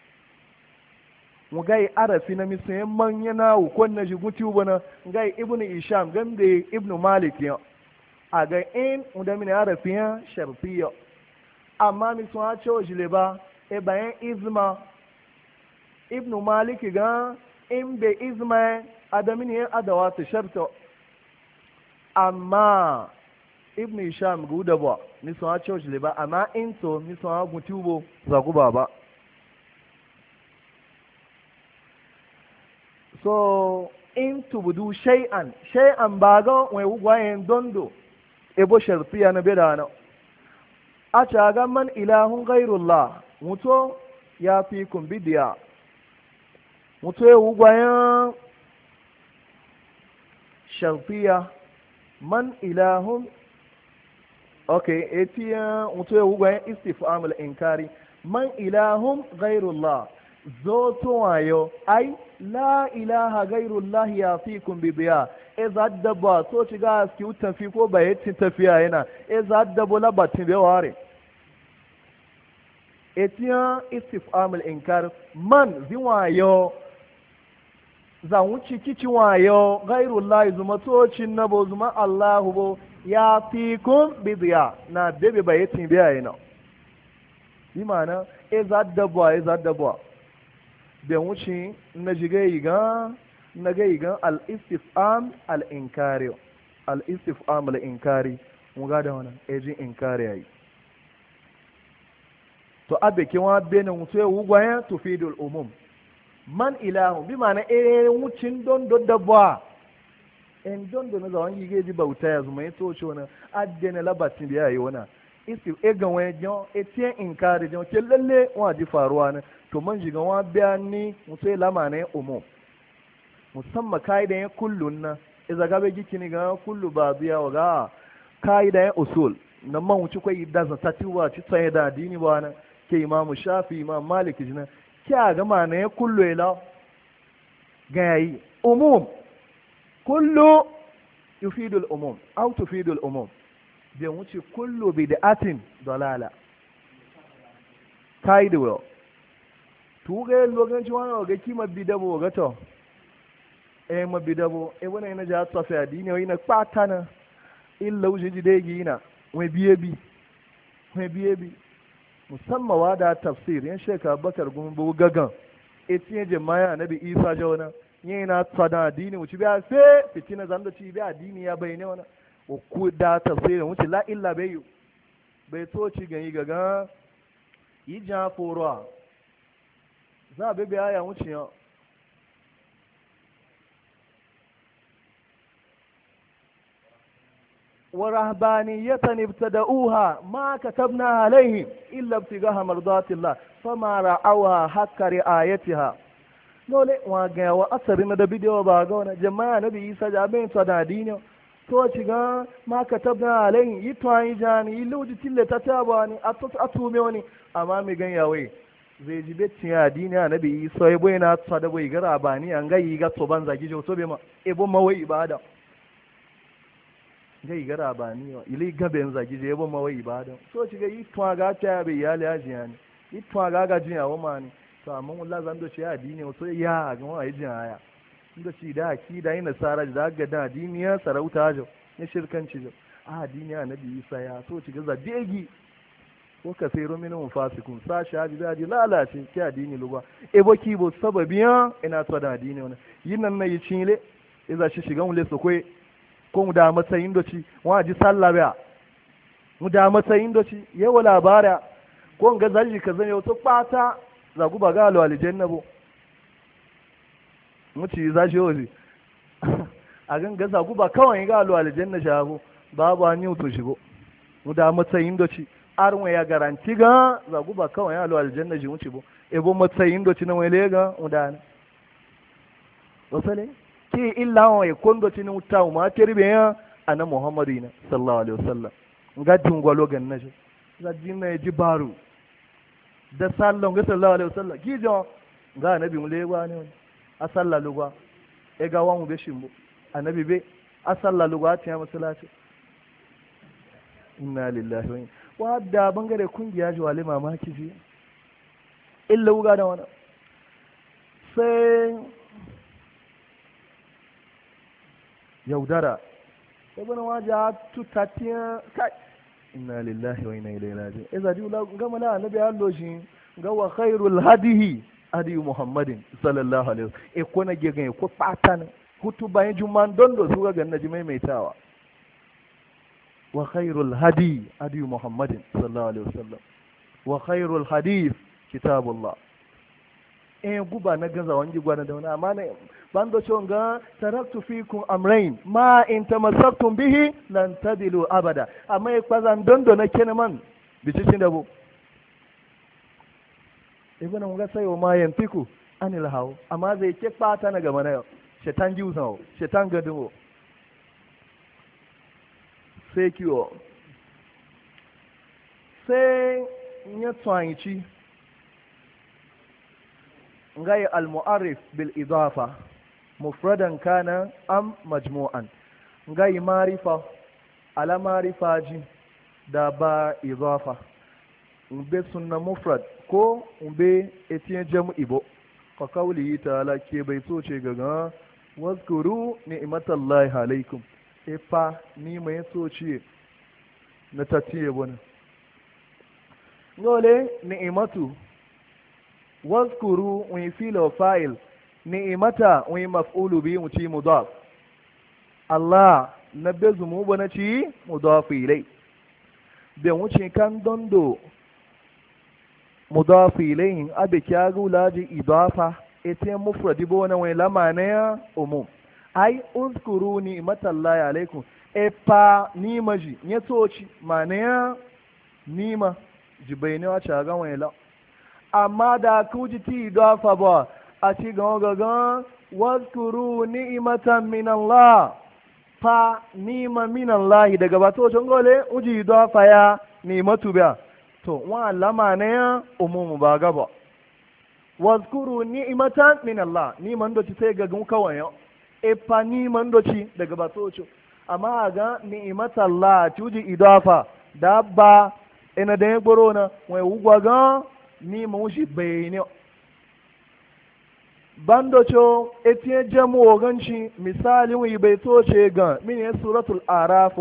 mugai arafi na misayen manyana ko na jiguti ubana ngai ibnu isham gambe ibnu malik ya a ga in da mini harafiyan sharfiya amma mi sun hace wa jile ba e bayan izma ibnu malik ga in be izma adamini ya adawa ta sharta amma ibnu isham guda ba mi sun hace wa jile ba amma in so mi sun hagu tubo zaguba ba so in tubudu shay'an ba ga wai gwayen dondo ebo sharfiya na bedana a caga man ilahun gairullah muto ya fi kumbidiya muto ya wugwayen sharfiya man ilahun ok etiya muto ya wugwayen istifamul inkari man ilahum ghairullah zo to wayo ai la ilaha ghairullah ya fikum bi biya e zadda ba so ci ga aski tafi ko ba yatin tafiya yana e zadda bola batin be ware etiya istifham al inkar man ziwayo za wuci kici wayo ghairullah zuma to cin nabo zuma allah bo ya fikum bi biya na bebe ba yatin biya yana bi mana e zadda ba da wuce na jigayi ga al-istifam al-inkari al-istifam al-inkari mun ga da wannan ejin inkari yayi to abe ke wa bene mutu ya wugwaya tufidul umum man ilahu bi ma'ana wucin don dabba en don na zawan yige ji bauta ya zuma yato ce wannan addena labatin da yayi wannan istif e ga wani jon etien inkari jon ke lalle wa ji faruwa ne to man jiga wa bayani mutu ya lama ne umum musamman kaidan ya kullun na iza gabe gikini ga kullu ba biya wa ga kaidan ya usul na man wuce kwai da zata tiwa ci tsaye da dini ba na ke imamu shafi imam maliki jina kya ga ma ne kullu ila ga yayi umum kullu yufidul umum aw tufidul umum bi wuce kullu bid'atin dalala kaidu wa tuga loganci wani ga kima bidabo ga to ma bidabo wani na ja tsafi adini wani na kpatana illa wuce ji dai gina wai biye bi musamman wa da tafsir yan sheka bakar gumbu gagan etinye jama'a nabi isa jawana yana tsada adini wuce biya sai fitina zanda ci biya adini ya bayyana wana ku da tafsir wuce la illa bai so ci gani gaga yi ja forowa za a bebe aya wuce yau ورهبانية ابتدأوها ما كتبنا عليهم إلا ابتغاء مرضات الله فما رعوها حق رعايتها dole wa ga wa asari na da bidiyo ba ga wani jama'a na bi isa jami'in sa da dino to ci ga ma katabna alai yi to an jani yi luji tille ta ta ba ni atu me wani amma mi gan yawe zai ji betin ya dini na bi isa ya boye na tsada boye gara ba ni an ga yi ga to ban zagi jo to be ma ebo mawai ibada gai gara ba ni wa ili gabe en zagi je bo mawai ibada so ci ga yi to ga ta be ya le ajiya ni yi to ga jiya wa ma ni to amma wallahi zan do ci ya dini so ya ga wa yi jiya inda ci da ki da ina sara da ga da diniya sarauta jo ne shirkanci jo dini annabi isa ya so ci ga zadegi ko ka sai rominin fasikun sa shaji da ji lalace ki addini lugwa e boki bo sababiya ina to da addini wannan yin nan nayi cinle iza shi shiga mule so koi ko mu da matsayin doci wa ji sallah ba mu da matsayin doci yawa labara ko ga zaji ka zane wato pata za ku ba ga aljanna bo mu ci za shi yozi a ganga za ku ba kawai ga aljanna shago babu an yi to shigo mu da matsayin doci arwa ya garanti ga zagu ba kawai ya lo aljanna ji wuce bo ebo matsayin doci na wele ga udana wasale ki illa wa yakon doci na wuta ma terbe ya ana muhammadina sallallahu alaihi wasallam ga dingwalo gan na shi za jinna ji baru da sallallahu ga sallallahu alaihi wasallam ki jo ga annabi mu lewa ne a sallallahu lugwa e ga wan be shimbo annabi be a sallallahu lugwa ta masallaci inna lillahi wa inna wadda bangare kungiya ji wale mamaki ji illa wuga da wani sai yaudara ibn waja tutatiya kai inna lillahi wa inna ilaihi raji'un idza diula gama la nabi allo shi ga wa khairul hadihi hadi muhammadin sallallahu alaihi wasallam e kona gegen ko patan hutu bayan jumman dondo su ga ganna ji maimaitawa وخير الهدي هدي محمد صلى الله عليه وسلم وخير الحديث كتاب الله guba na gaza wangi gwana da wani amma ne bando chonga taraktu fikum amrayn ma in tamassaktum bihi lan tadilu abada amma e kwazan dondo na keneman bicicin da bu ibn mun ga sayo ma yantiku anil haw amma zai ke fata na gaba na yau shetan jiusawo shetan gado sai kiwo sai ya tsanci ngai al-mu'arrif bil idafa mufradan kana am majmu'an ngai marifa ala marifa ji da ba idafa umbe sunna mufrad ko umbe etiyen jam'i bo ka kawli ta'ala ke bai so ce gaga wazkuru ni'matallahi alaikum efa ni mai so ce na tatiye bona ngole ni'matu wazkuru wi filo fa'il ni'mata wi maf'ulu bi muti mudaf Allah na bezumu bona ci mudaf ilai da wuce kan dondo mudaf ilayhin abe kyagu laji idafa ete mufradi bona wi lamana ya umum ai uzkuru ni'matallahi alaikum epa nimaji nyetoci mana ya nima jibaini wa caga wela amma da kuji ti dafa ba a ci gaga wazkuru ni'matan min Allah fa nima min Allah daga ba to gole uji dafa ya ni'matu ba to wa lama ne ya umumu ba gaba wazkuru ni'matan min Allah ni man do ci sai ga gun kawai e fa ni man do ci daga ba to amma ga ni'matallah tuji idafa dabba ina da ya gboro na wai wugwa ga ni ma wushi bayani bando cho etiye jamu oganci misali wi bai to ce ga min ya suratul araf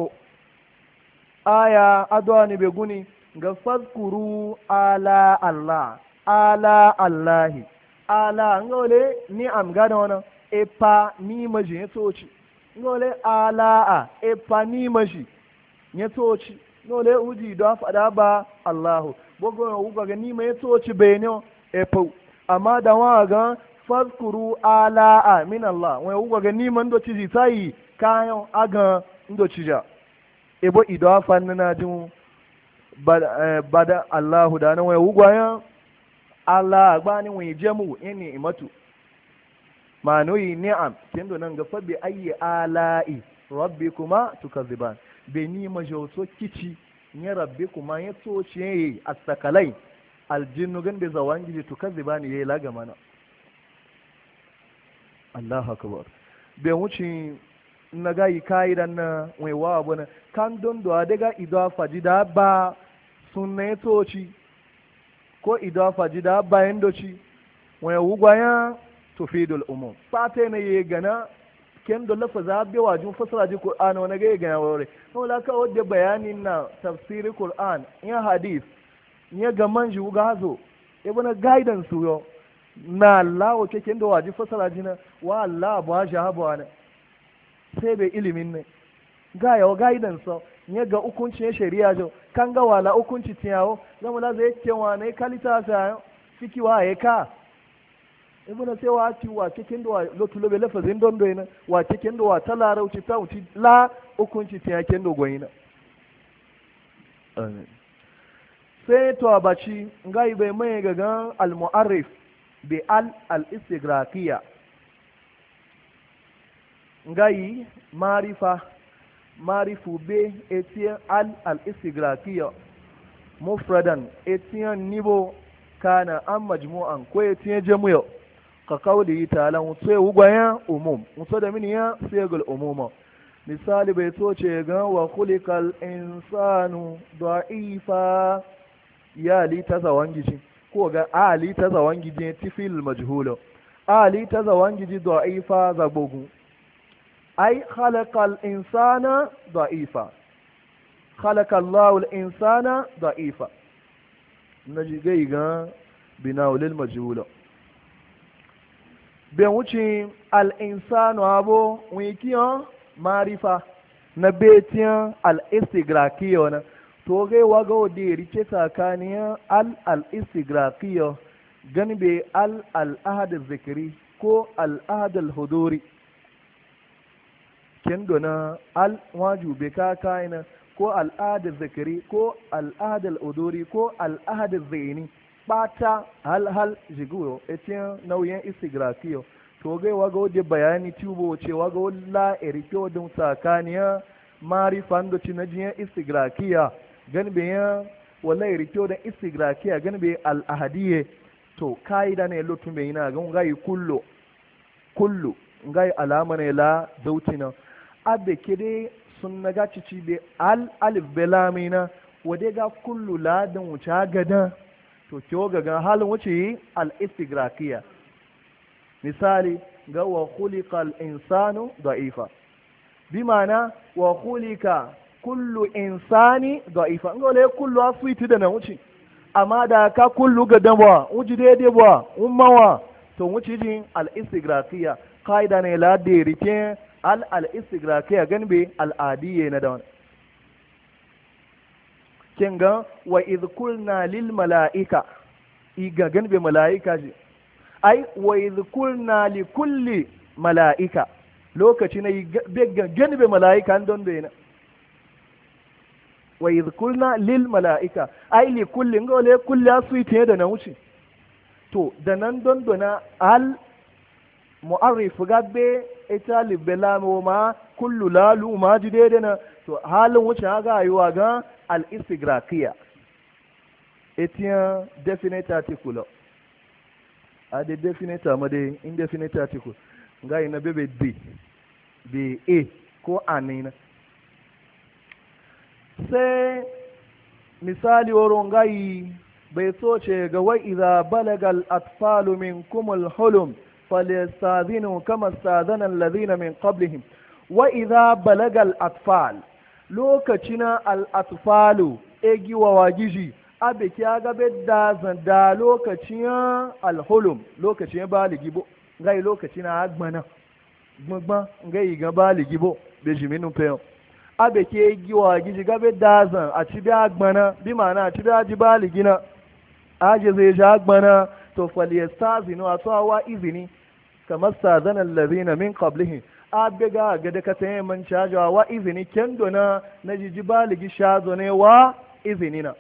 aya adwani be guni ga fazkuru ala allah ala allahi ala ngole ni am ga da wana epa ni maji to ci ngole ala a epa ni maji ya to ci nole uji da fada ba Allahu bogo na uga gani mai toci benyo epo amma da wa ga fazkuru ala min Allah wai uga gani man do ciji sai kayan aga ndo cija ebo ido fanna na jin bada Allahu da na wai uga ya Allah gbani wai jamu ini imatu manoyi ni'am kendo nan ga fabi ayi ala'i rabbikuma tukazziban be ni majauto kici ya rabbi kuma ya toce yayi asakalai aljinnu gande zawangi to kazibani yayi laga mana Allahu akbar be wuci na gayi kaidan na wai wa abuna kan don do daga idafa jida ba sunne toci ko idafa jida ba endoci wai wugwaya tufidul umum fate ne ye gana ken do lafaza be wajin fasara ji Qur'ani wani ga ga wore to la ka wadda bayanin na tafsiri Qur'an ya hadith ya ga manji ga hazo e bana guidance yo na Allah o ke ken do wajin fasara ji na wa Allah ba jahaba ne sai be ilimin ne ga ya guidance so ya ga hukuncin shari'a jo kan ga wala hukunci tiyawo zamu la zai kewa ne kalita sa fiki wa ya ka ibuna sai wa ci wa cikin da lotu lobe lafazin don doina wa cikin da wa talarauci ta wuci la hukunci ta yakin da goyina amin sai to abaci ngai bai mai gaga al mu'arrif bi al istigraqiya ngai marifu be etiyan al istigraqiya mufradan etiyan nibo kana an majmu'an ko etiyan jamuyo ka kawli ta'ala mutu ya wugwayen umum mutu da mini ya segul umuma misali bai so ce ga wa khuliqal insanu da'ifa ya li ta zawangiji ko ga ali ta zawangiji tifil majhulo ali ta zawangiji da'ifa zagogu ai khalaqal insana da'ifa khalaqallahu al insana da'ifa naji ga binawlil majhulo ben wuce al'insanu abu wikiyan marifa na betiyan al'istigrakiyo na to gai waga wadda ya rike tsakaniyan al'istigrakiyo gani bai al'ahadar zikiri ko al'ahadar huduri kendo na wajube kakayina ko al'adar zikiri ko al'adar huduri ko al'adar zaini bata hal jiguyo etiyan nauyin istigrafiyo to gai waga wadda bayani tubo ce waga wadda erike don tsakaniya marifan da cinajiyan istigrafiya gan bayan wala erike don istigrafiya gan bayan al'ahadiyye to kaida ne lotun bai na ga ngai kullu ngai alama ne la zautina abe kede sun naga cici be alif belamina wade ga kullu la dan wuce gadan to kyo ga halin wuce al istigraqiya misali ga wa khuliqal insanu da'ifa bi ma'ana wa khuliqa kullu insani da'ifa ngole kullu aswiti da na wuce amma da ka kullu ga dabwa wuji daidai ba ummawa to wuce jin al istigraqiya qaida ne la de rike al istigraqiya ganbe al adiyya na da wannan kinga wa idh qulna lil malaika iga ganbe malaika ji ai wa idh qulna li kulli malaika lokaci na ganbe malaika don da wa idh qulna lil malaika ai li kulli ngole kulli aswite da na wuce to da nan don dona al mu'arrif gabbe ita libelamo ma kullu lalu ma ji daidai na to halin wuce ga ayuwa ga al istigraqiya etiyan definite article a de definite ma de indefinite article ga ina bebe b a ko anina sai misali wurin gayi bai so ce ga wa idza balagal atfalu minkum al-hulum falyastadhinu kama stadhana alladhina min qablihim wa idza balagal atfal lokacina al-atfalu egiwa wagiji abe kya ga bedda da lokacin al-hulum lokacin baligi bo gai lokacina agbana gbagban gai ga baligi bo be jiminu pe abe ke giwa giji gabe dazan a ci biya gbana bi mana a ci biya ji baligina aje zai ja gbana to falyastazinu a tsawa izini kamar sazana allazina min qablihim abe ga da ka tayi man cajawa wa izini kendo na jiji baligi shazo ne wa izini na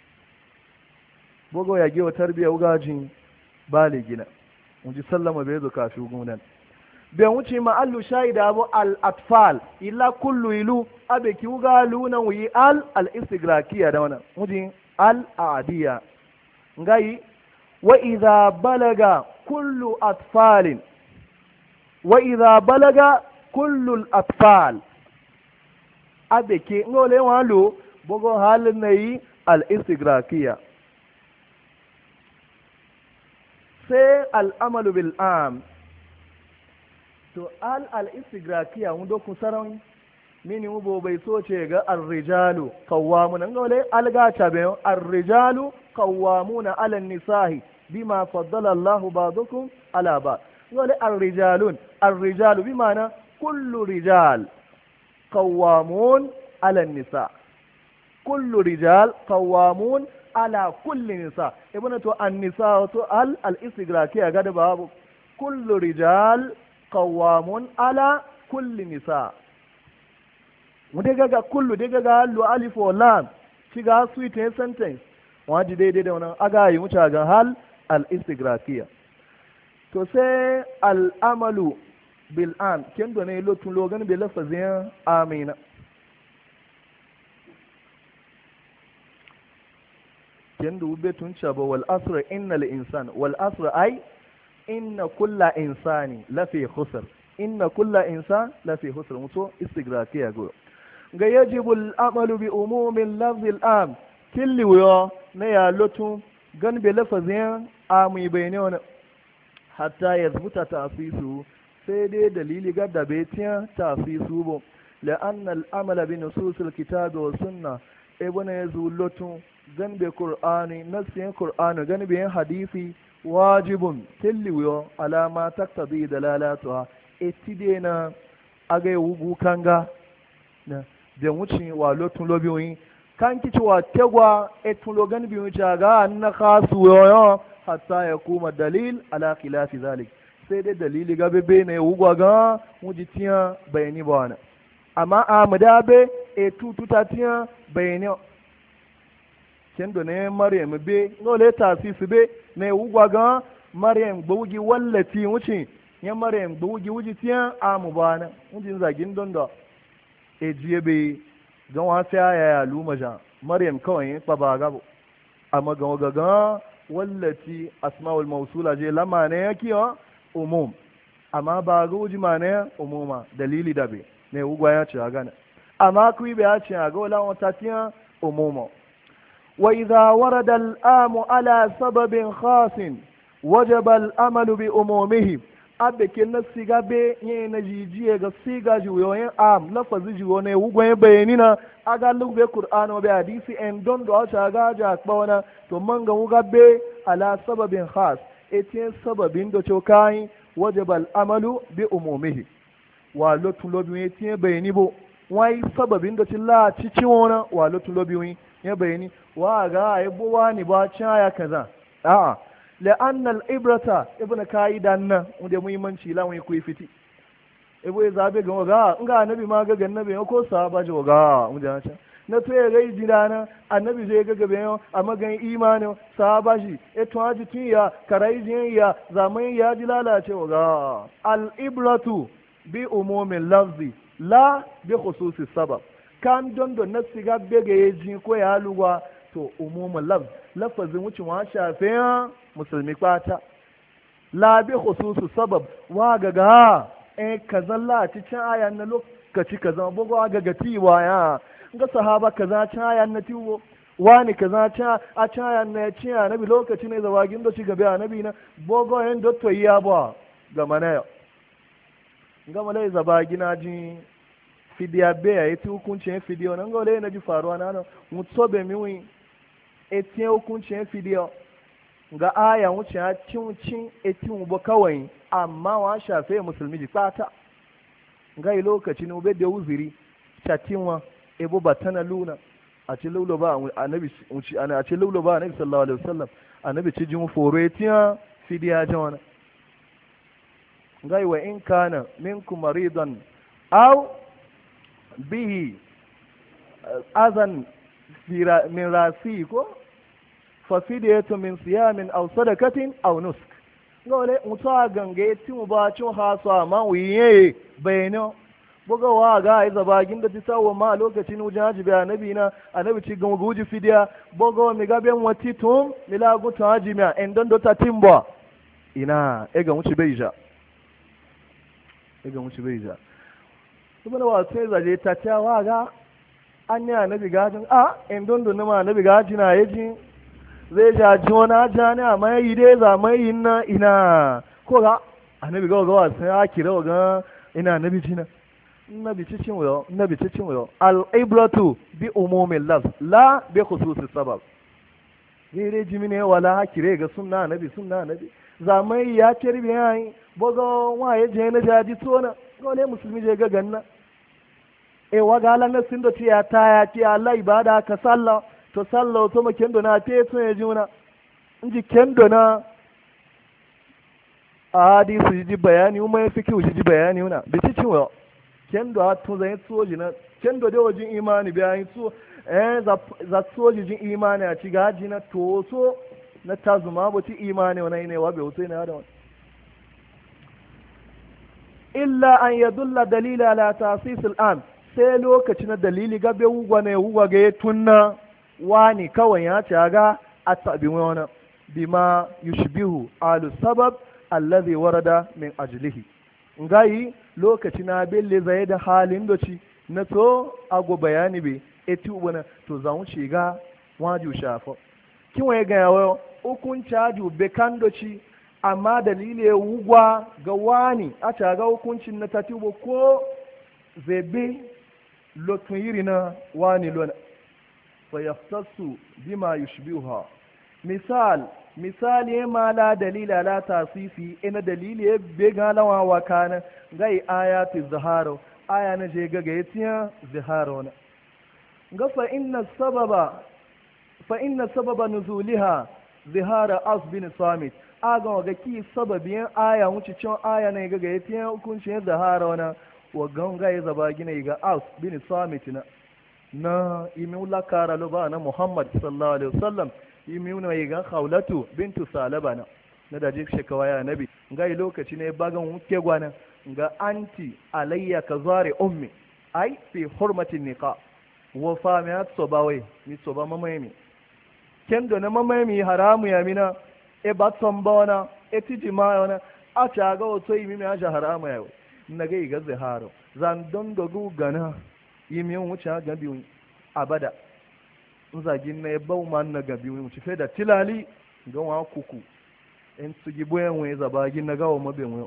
bogo ya gewa tarbiya ugajin baligina mun ji sallama bai zo kafi gunan bai wuce ma'allu shaida abu al-atfal illa kullu ilu abe ki wuga luna wuyi al-istigrakiya da wannan wuji al-adiya ngai wa idha balaga kullu atfalin wa idha balaga kullu al-atfal abe ki ngole walo bogo halin nayi al-istigrakiya sai al-amalu bil am to al-istigrakiya mun dokun sarauni mini ubo bai so ce ga ar-rijalu qawwamuna ngole algata be ar-rijalu qawwamuna 'ala an-nisa'i bima faddala Allahu ba'dakum 'ala ba'd ngole ar-rijalu bimana kullu rijal qawwamun 'ala an-nisa kullu rijal qawwamun 'ala kulli nisa ibn to an-nisa to al-istigrakiya ga da babu kullu rijal qawwamun ala kulli nisa mu dai ga kullu dai ga lu alif wa lam shiga sweet sentence wadi daidai da wannan aga yi muta ga hal al istigrafiya to sai al amalu bil an kendo ne lotun logan be lafazin amina kendo be tun chaba wal asr innal insan wal asr ay inna kulla insani lafi khusr inna kulla insan lafi khusr muto istigrafiya go ga yajibu al-amalu bi umumi al-lafz al-am killi wa na ya lotu gan be lafazin ami bayne wana hatta yazbuta ta'sisu sai dai dalili ga da betiya ta'sisu bo la anna al-amala bi nusus al-kitab wa sunnah ibn yazul lotu gan be qur'ani nasin qur'ani gan be hadisi wajibun tilliyo alama taktabi dalalatuha etidena aga wugu kanga na da wucin wa lotun lobiyoyi kan kici wa tegwa etun logan biyu ga na khasu yoyo hatta ya kuma dalil ala khilafi zalik sai dai dalili ga bebe ne wugu ga mujitiya bayani bana amma amadabe tutatiya bayani kendo ne maryam be ngole tasisi be ne wugwa ga maryam gbogi wallati wuce ya maryam gbogi wuji tiya amu bana wujin zagin dondo ejiye be ga wa sai ya luma ja maryam kawai fa ba gabo amma ga wallati asma'ul mawsula je lama ne yake wa umum amma ba guji ma ne umuma dalili dabe ne ugwa ya ce gana amma ku be ya ce ga wala wata tiya umuma wa idha warada al-amu ala sababin khasin wajaba al-amalu bi umumihi abe ke na siga be ye na jijiye ga siga juyo yin am lafazi juyo ne ugwa bayani na aga lugbe qur'ano be hadisi en don do ta ga ja kbawana to manga uga be ala sababin khas etin sababin do chokai wajaba al-amalu bi umumihi wa lotun lobi etin bayani bo wai sababin do tilla cici wona wa lotun lobi ya bayani wa ga ai bo wani ba chaya kaza a'a لأن الإبرة ابن كايدان ودي muhimmanci la wani ku fiti ebo zabe ga ga nga annabi ma ga annabi ko sahaba jo ga mu da ta na to ya gai jidana annabi zai ga gabe amma ga imani sahaba shi e to haji tiya karai jin ya zaman ya ji lalace ga al ibratu bi umumil lafzi la bi khususi sabab kan don don nasi ga bege yaji ko ya lugwa to umumul lafz lafazin wucin wa shafe musulmi kwata la bi khususu sabab wa gaga kazan la ci cin ayan na lokaci kaza bugo ga gatiwa ya ga sahaba kaza cin ayan na tiwo wani kaza cin a cin ayan na ci annabi lokaci ne zawagin da ci gabe annabi na bugo hen dotto ya ba ga mana ga malai zabagina ji fidiya be ya yi hukuncin fidiyo nan ga na ji faruwa na mutsobe miwi etin hukuncin fidiyo ga aya wuce ya cin etin ba kawai amma wa shafe musulmi ji fata ga yi lokaci ne ube da uziri chatinwa ebo batana luna a ci laulo ba annabi a ci laulo ba annabi sallallahu alaihi wasallam annabi ci jin foro etin fidiya jawana ga yi wa in kana minkum maridan aw bihi azan min rasi ko fafidiyatu min siyamin aw sadakatin aw nusk ngole mutwa gange ti mu ba cin haso ma wiye bayano buga wa ga ai zabagin da tisawo ma lokacin ujin haji bi annabi na annabi ci gan guji fidiya buga mi ga ben wati tum mila gu to haji mi en don do ta timbo ina e ga muci beija kuma wa sai zaje ta tawa ga an yi annabi gajin en don do ma annabi gaji na yaji zai jaji wani aja ne a mai dai zamai yin na ina ko ga annabi ga wasu ya kira ga ina nabi jina nabi cicin wuyo al-ibratu bi umumin laf la bi khususi sabab gere jimi ne wala hakire ga sunna nabi zamai ya kirbi yayi bogo wa ya je na jaji tsona gole musulmi je ga ganna waga lan na sindo tiya ta ya Allah ibada ka sallah to sallah to ma kendo na te to ya juna inji kendo na hadisi ji bayani umma ya fiki ji bayani una bi ci cinwa kendo a to zai soji na kendo da wajin imani bayani so za soji jin imani a ci gaji na to so na tazuma ba ci imani wani ne wa bai wuce na da wani illa an yadulla dalila ala tasis al'am sai lokaci na dalili gabe wugwa ne wugwa ga ya tunna wani kawai ya ce ga a tabi wani bima yushbihu alu sabab allazi warada min ajlihi ngayi lokaci na belle zai da halin doci na to ago bayani be eti ubana to za mu shiga waju shafa kin waye ga yawo hukunci aju be kan doci amma dalili ya wugwa ga wani a ta ga hukuncin na tatibo ko zebe lotun yiri na wani lona fa yaftasu bima yushbiha misali ma la dalila la tasisi ina dalili ya be ga lawa wa kana gai ayati zaharo aya na je ga yatiya zaharo na ga fa inna sababa nuzuliha zihara as bin samit aga ga ki sababin aya wuce cin aya ne ga yatiya hukuncin zaharo na wa ganga ya zaba gina ga as bin samit na imi lakara lo ba na muhammad sallallahu alaihi wasallam imi na ga khawlatu bintu salaba na da jik shekawa ya nabi ngai lokaci ne bagan wuke gwana ga anti alayya ka zare ummi ai fi hurmatin niqa wa famiat sobawai ni soba mamaye mi kendo na mamaye mi haramu ya mina e ba tsamba wana e tiji ma wana a ta ga wato yi mi aja haramu ya na ga iga ziharo zan don dogu gana yi mi wuce ga biyu abada nzagin na bau man na ga biyu wuce fe da tilali ga wa kuku en su gi boyen we zabagin na gawo mabe mu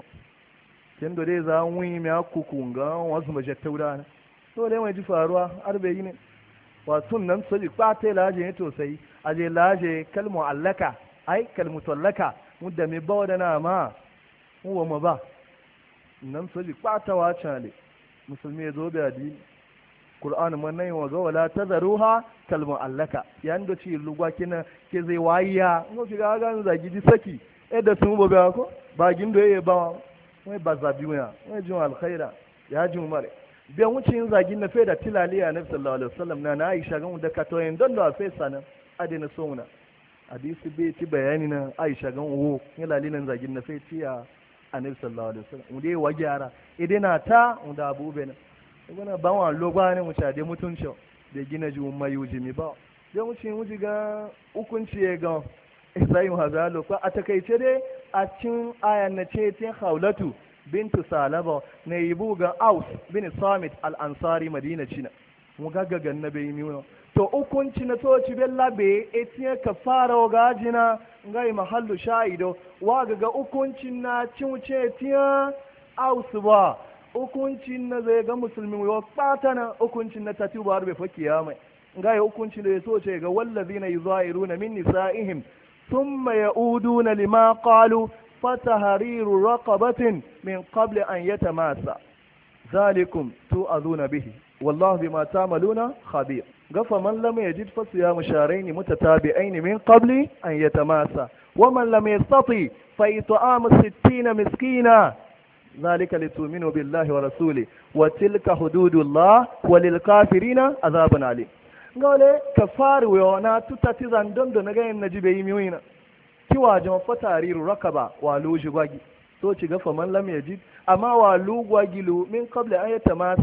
kendo dai za wi mi kuku ga wasu maje taura so dai mai ji faruwa arbe yi ne watun nan soji kwate laje ne to sai aje laje kalmu allaka ai kalmu tallaka mudda mi bawa da na ma uwa ma ba nan soji kwata wa chale musulmi ya zo da addini qur'an man nan wa ga wala tazaruha kalmu allaka yando ci lugwa kina ke zai wayya ngo fi ga ga zagi di saki e da sun bo ba ko ba gindo ye ba wai ba zabi wa wai jin alkhaira ya ji umar biyan wucin zagin na feda tilaliya na sallallahu alaihi wasallam na Aisha gan da katoyin don da fesa nan adina sona hadisi bai ti bayani na Aisha gan wo ni lalinan zagin na fe tiya annabi sallallahu alaihi wasallam mu dai wagyara idan na ta da abube na ibana ba wa logwa ne mu ta dai mutunci da gina ji umma yuji mi ba biyan wucin wuji ga hukunci ya ga sai mu hazalo ko a takaice dai a cikin ayan na ce tin haulatu bintu salaba na yibu ga aus bin samit al-ansari madina cina mu gaggaga na bai miyo to hukunci na toci bella be etiye ka fara ga jina ngai mahallu shaido wa ga hukuncin na cince tiya aus ba hukuncin na zai ga musulmi yo patana hukuncin na tatuba harbe fa kiyama ngai hukuncin da yaso ce ga wallazina yuzairuna min nisaihim thumma yauduna lima qalu فتحرير رقبة من قبل أن يتماسى ذلكم توعظون به والله بما تعملون خبير فمن لم يجد فصيام شهرين متتابعين من قبل أن يتماسى ومن لم يستطع فإطعام 60 مسكينا ذلك لتؤمنوا بالله ورسوله وتلك حدود الله وللكافرين عذاب عليم قال كفار ويونا تتتزان دندن غير نجيب يميوين kiwajen fatariru rakaba wa luji gwagi so ci gafa man lam yajid amma wa lu gwagilu min qabla an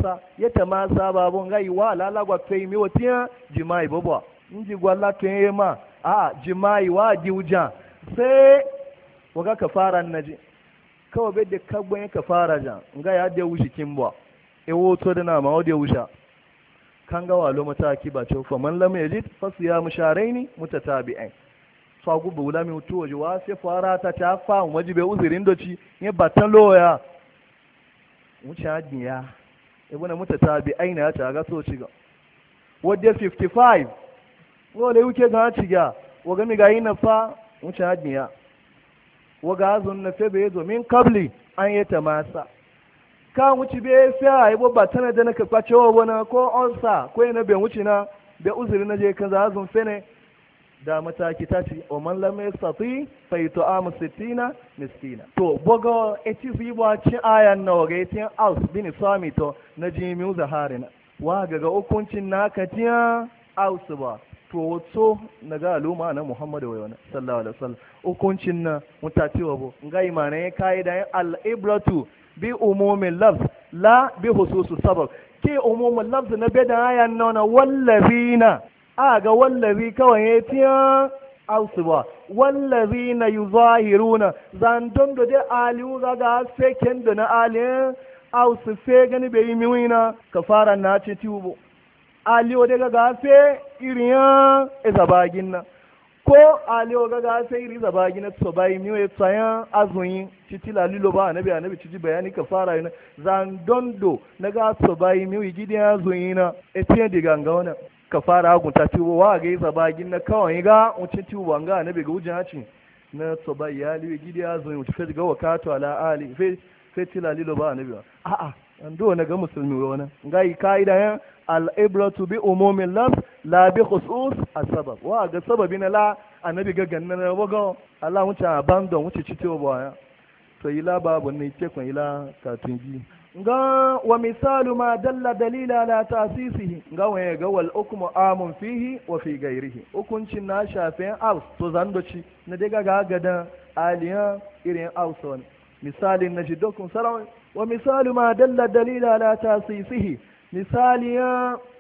yatamasa babun gai wa lalagwa kai mi wotiya jimai bobo inji gwalla kai ma a jimai wa diuja sai waga kafaran naji kawai bai da kagban kafara jan nga ya da wushi kimbo e woto da na ma wode wusha kan ga walo mataki ba ce fa man lam yajid fasiya musharaini mutatabi'ain fagu bula mi mutu waje wa sai fara ta ta fa wajibe uzirin doci ne batan loya wuce hadiya ibuna mutatabi aina ya ta ga so ci ga wadda 55 wole wuke ga ci ga waga mi ga yin fa wuce hadiya waga azun na fe be zo min qabli an yata masa ka wuce be fa ai bo batan da naka kwace wa bona ko onsa ko ina be wuce na be uzirin na je kaza azun fe ne da mataki ta ce o man lam yastati fa yut'amu 60 miskina to bogo eti zibo ci ayan na waga etin aus bin samito na jimi zaharina wa ga hukuncin naka tiya aus ba to so na ga aluma na muhammadu wa sallallahu alaihi wasallam hukuncin na mutati wabo ngai mana ya kai da al ibratu bi umumil lafz la bi hususus sabab ke umumul lafz na beda ayan na wallazina aga wallazi kawai ya tiya ausuba wallazi na yi zahiruna zandon da dai aliyu ga feken da na aliyu ausu fe gani bai yi miwina ka fara na ce tubo aliyu daga gafe iriyan izabagin na ko aliyu ga gafe iri zabagin na su bayi miwa tsayan azuyin titila lilo ba anabi ciji bayani ka fara yana zandon do na ga su bayi miwa gidan azuyin na etiyan diganga wani ka fara hagunta tubo wa ga isa bagin na kawai ga wucin tubo an ga na bai ga wujin haci na tsoba iyali gidi ya zo wuce fe ga wakato ala ali fe tilalilo ba na biya a'a an do na ga musulmi wani ga yi kaida ya al ibratu bi umumin lafz la bi khusus asbab wa ga sababi na la annabi ga ganna na waga Allah wuce abandon wuce cito ba ya to ila babu ne ce kun ila katunji nga wa misalu ma dalla dalila ala tasisihi nga waye ga wal hukmu amun fihi wa fi ghairihi hukuncin na shafin aus to zandoci na daga gagadan aliyan irin aus wani misalin na jidokun sarawai wa misalu ma dalla dalila ala tasisihi misaliya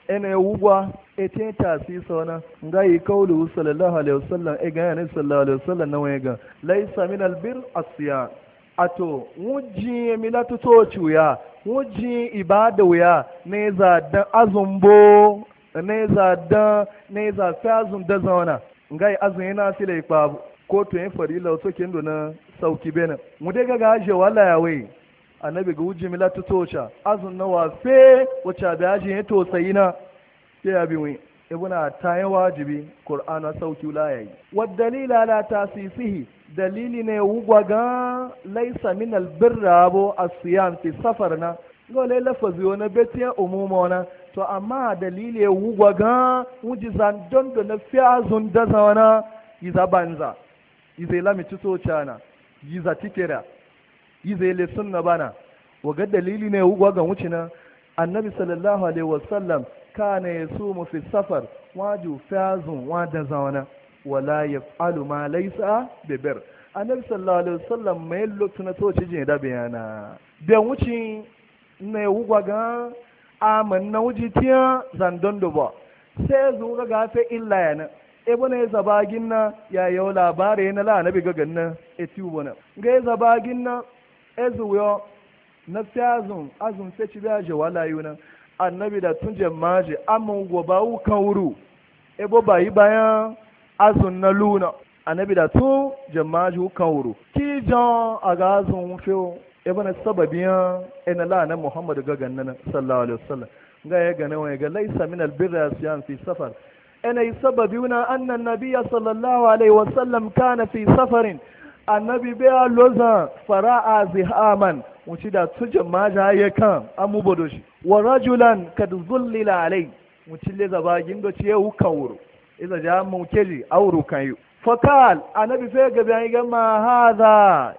ene wugwa ete tasisa wana ngai kaulu sallallahu alaihi wasallam e ga ne sallallahu alaihi wasallam na wega laisa min albir asiya ato wuji milatu to chuya wuji ibada wuya ne za dan azumbo ne za fazun da zauna ngai azun yana sile ikpabu ko to yin farila to kendo na sauki bena mu dai ga je wala yawe annabi ga wuji milatu tocha azun na wafe wacce da yaji ya tosayi na sai ya biwi ibuna ta yi wajibi qur'ana sauki la yayi wa dalila la tasisihi dalili ne wugwa ga laisa min albirra bo asiyam fi safarna gole lafazi wani betiya umuma wana to amma dalili wugwa ga wuji zandon da na fiyazun da zawana yiza banza yiza lami tocha na yiza tikira yi zai le sunna bana waga dalili ne wugwa ga wucina annabi sallallahu alaihi wasallam kana yasumu fi safar waju fazun wada zawana wala yaf'alu ma laysa bibir annabi sallallahu alaihi wasallam mai lotuna to ci jin da bayana da wuci ne wugwa ga aman na wuji tiya zandon do ba sai zuwa ga fe illa yana ebona zabagin na ya yau labare na la annabi ga ganna etiubona ga zabagin na ezuwa na fiyazun azun sai ci biya je wala yuna annabi da tun jamaje amma goba kan wuru ebo bayi bayan azun na luna annabi da tun jamaje kan wuru ki jan aga azun fiyo ebo na sababiyan ina la na muhammad ga gannan sallallahu alaihi wasallam ga ya gane wa ga laisa min albirra siyan fi safar ana sababuna anna nabiyya sallallahu alaihi wasallam kana fi safarin annabi bai loza fara'a zihaman wuce da tujin maja ya kan amubodo shi wa rajulan kad zullila alai wuce le zabagin da ce wukan wuro iza ja mun keji auru kan yu fakal annabi fe ga bayan ga ma hadha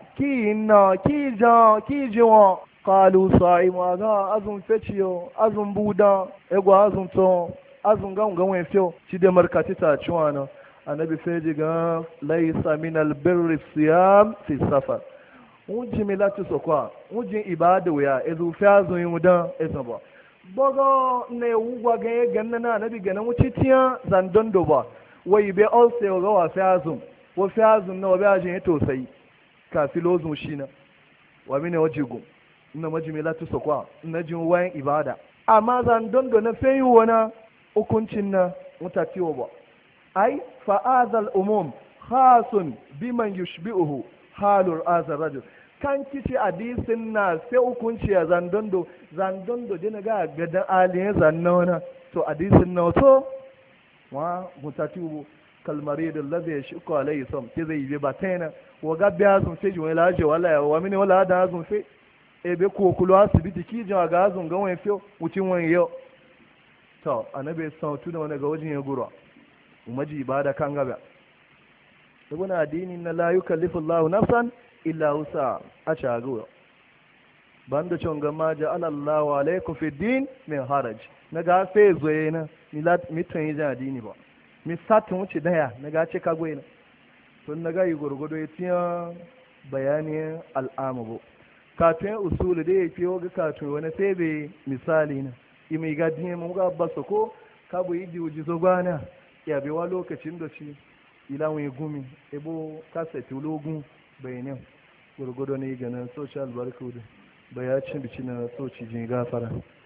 ki jiwo qalu sa'im wa ga azun feciyo azun buda ego azun to azun ga ngwan fiyo ci da markati ta ciwana annabi sai ji ga laisa min albirri siyam fi safar wujin milatu sokwa wujin ibada ya ezu fiazu yudan ezaba bogo ne wugwa ga ganna na annabi ga nan wucitiya zandon do ba wai be also ga wa fiazu wa fiazu na wa ajin to sai ka filozu shina wa mine wajigu ina majimilatu sokwa ina jin wayan ibada amma zandon do na fayi wana hukuncin na mutatiwa ba ai fa'azal umum khasun biman yushbi'uhu halur azar rajul kan kici hadisin na sai hukunci ya zandondo dina ga gadan aliyin zannona to hadisin na to wa mutatibu kalmari da labe shi ko alai sam ke zai yi ba taina wa ga biya sun sai jin wala je wala wa mini wala da sun sai e be ko kulo asibiti ki jin ga zun ga wani fiyo wucin wani yau to annabi sautu da wani ga wajin ya gura umaji ibada kan gaba ibn addini na la yukallifu Allahu nafsan illa wusa a shago banda chonga ma ja'ala Allahu alaykum fi din min haraj na ga fe zoye na mitun yi addini ba mi satin wuce daya na ga ce kago ina tun na ga yi gurgudo ya tiya bayanin al'amu kafin usulu da ya fi ga kafin wani sai misali na imi ga dinye mu ga baso ko kabo yi diuji zo gwana ya bewa lokacin da shi ilawun gumi ebo kaseti logun bayanin gurgudu ne ganin social barcode bayacin bici na soci jin gafara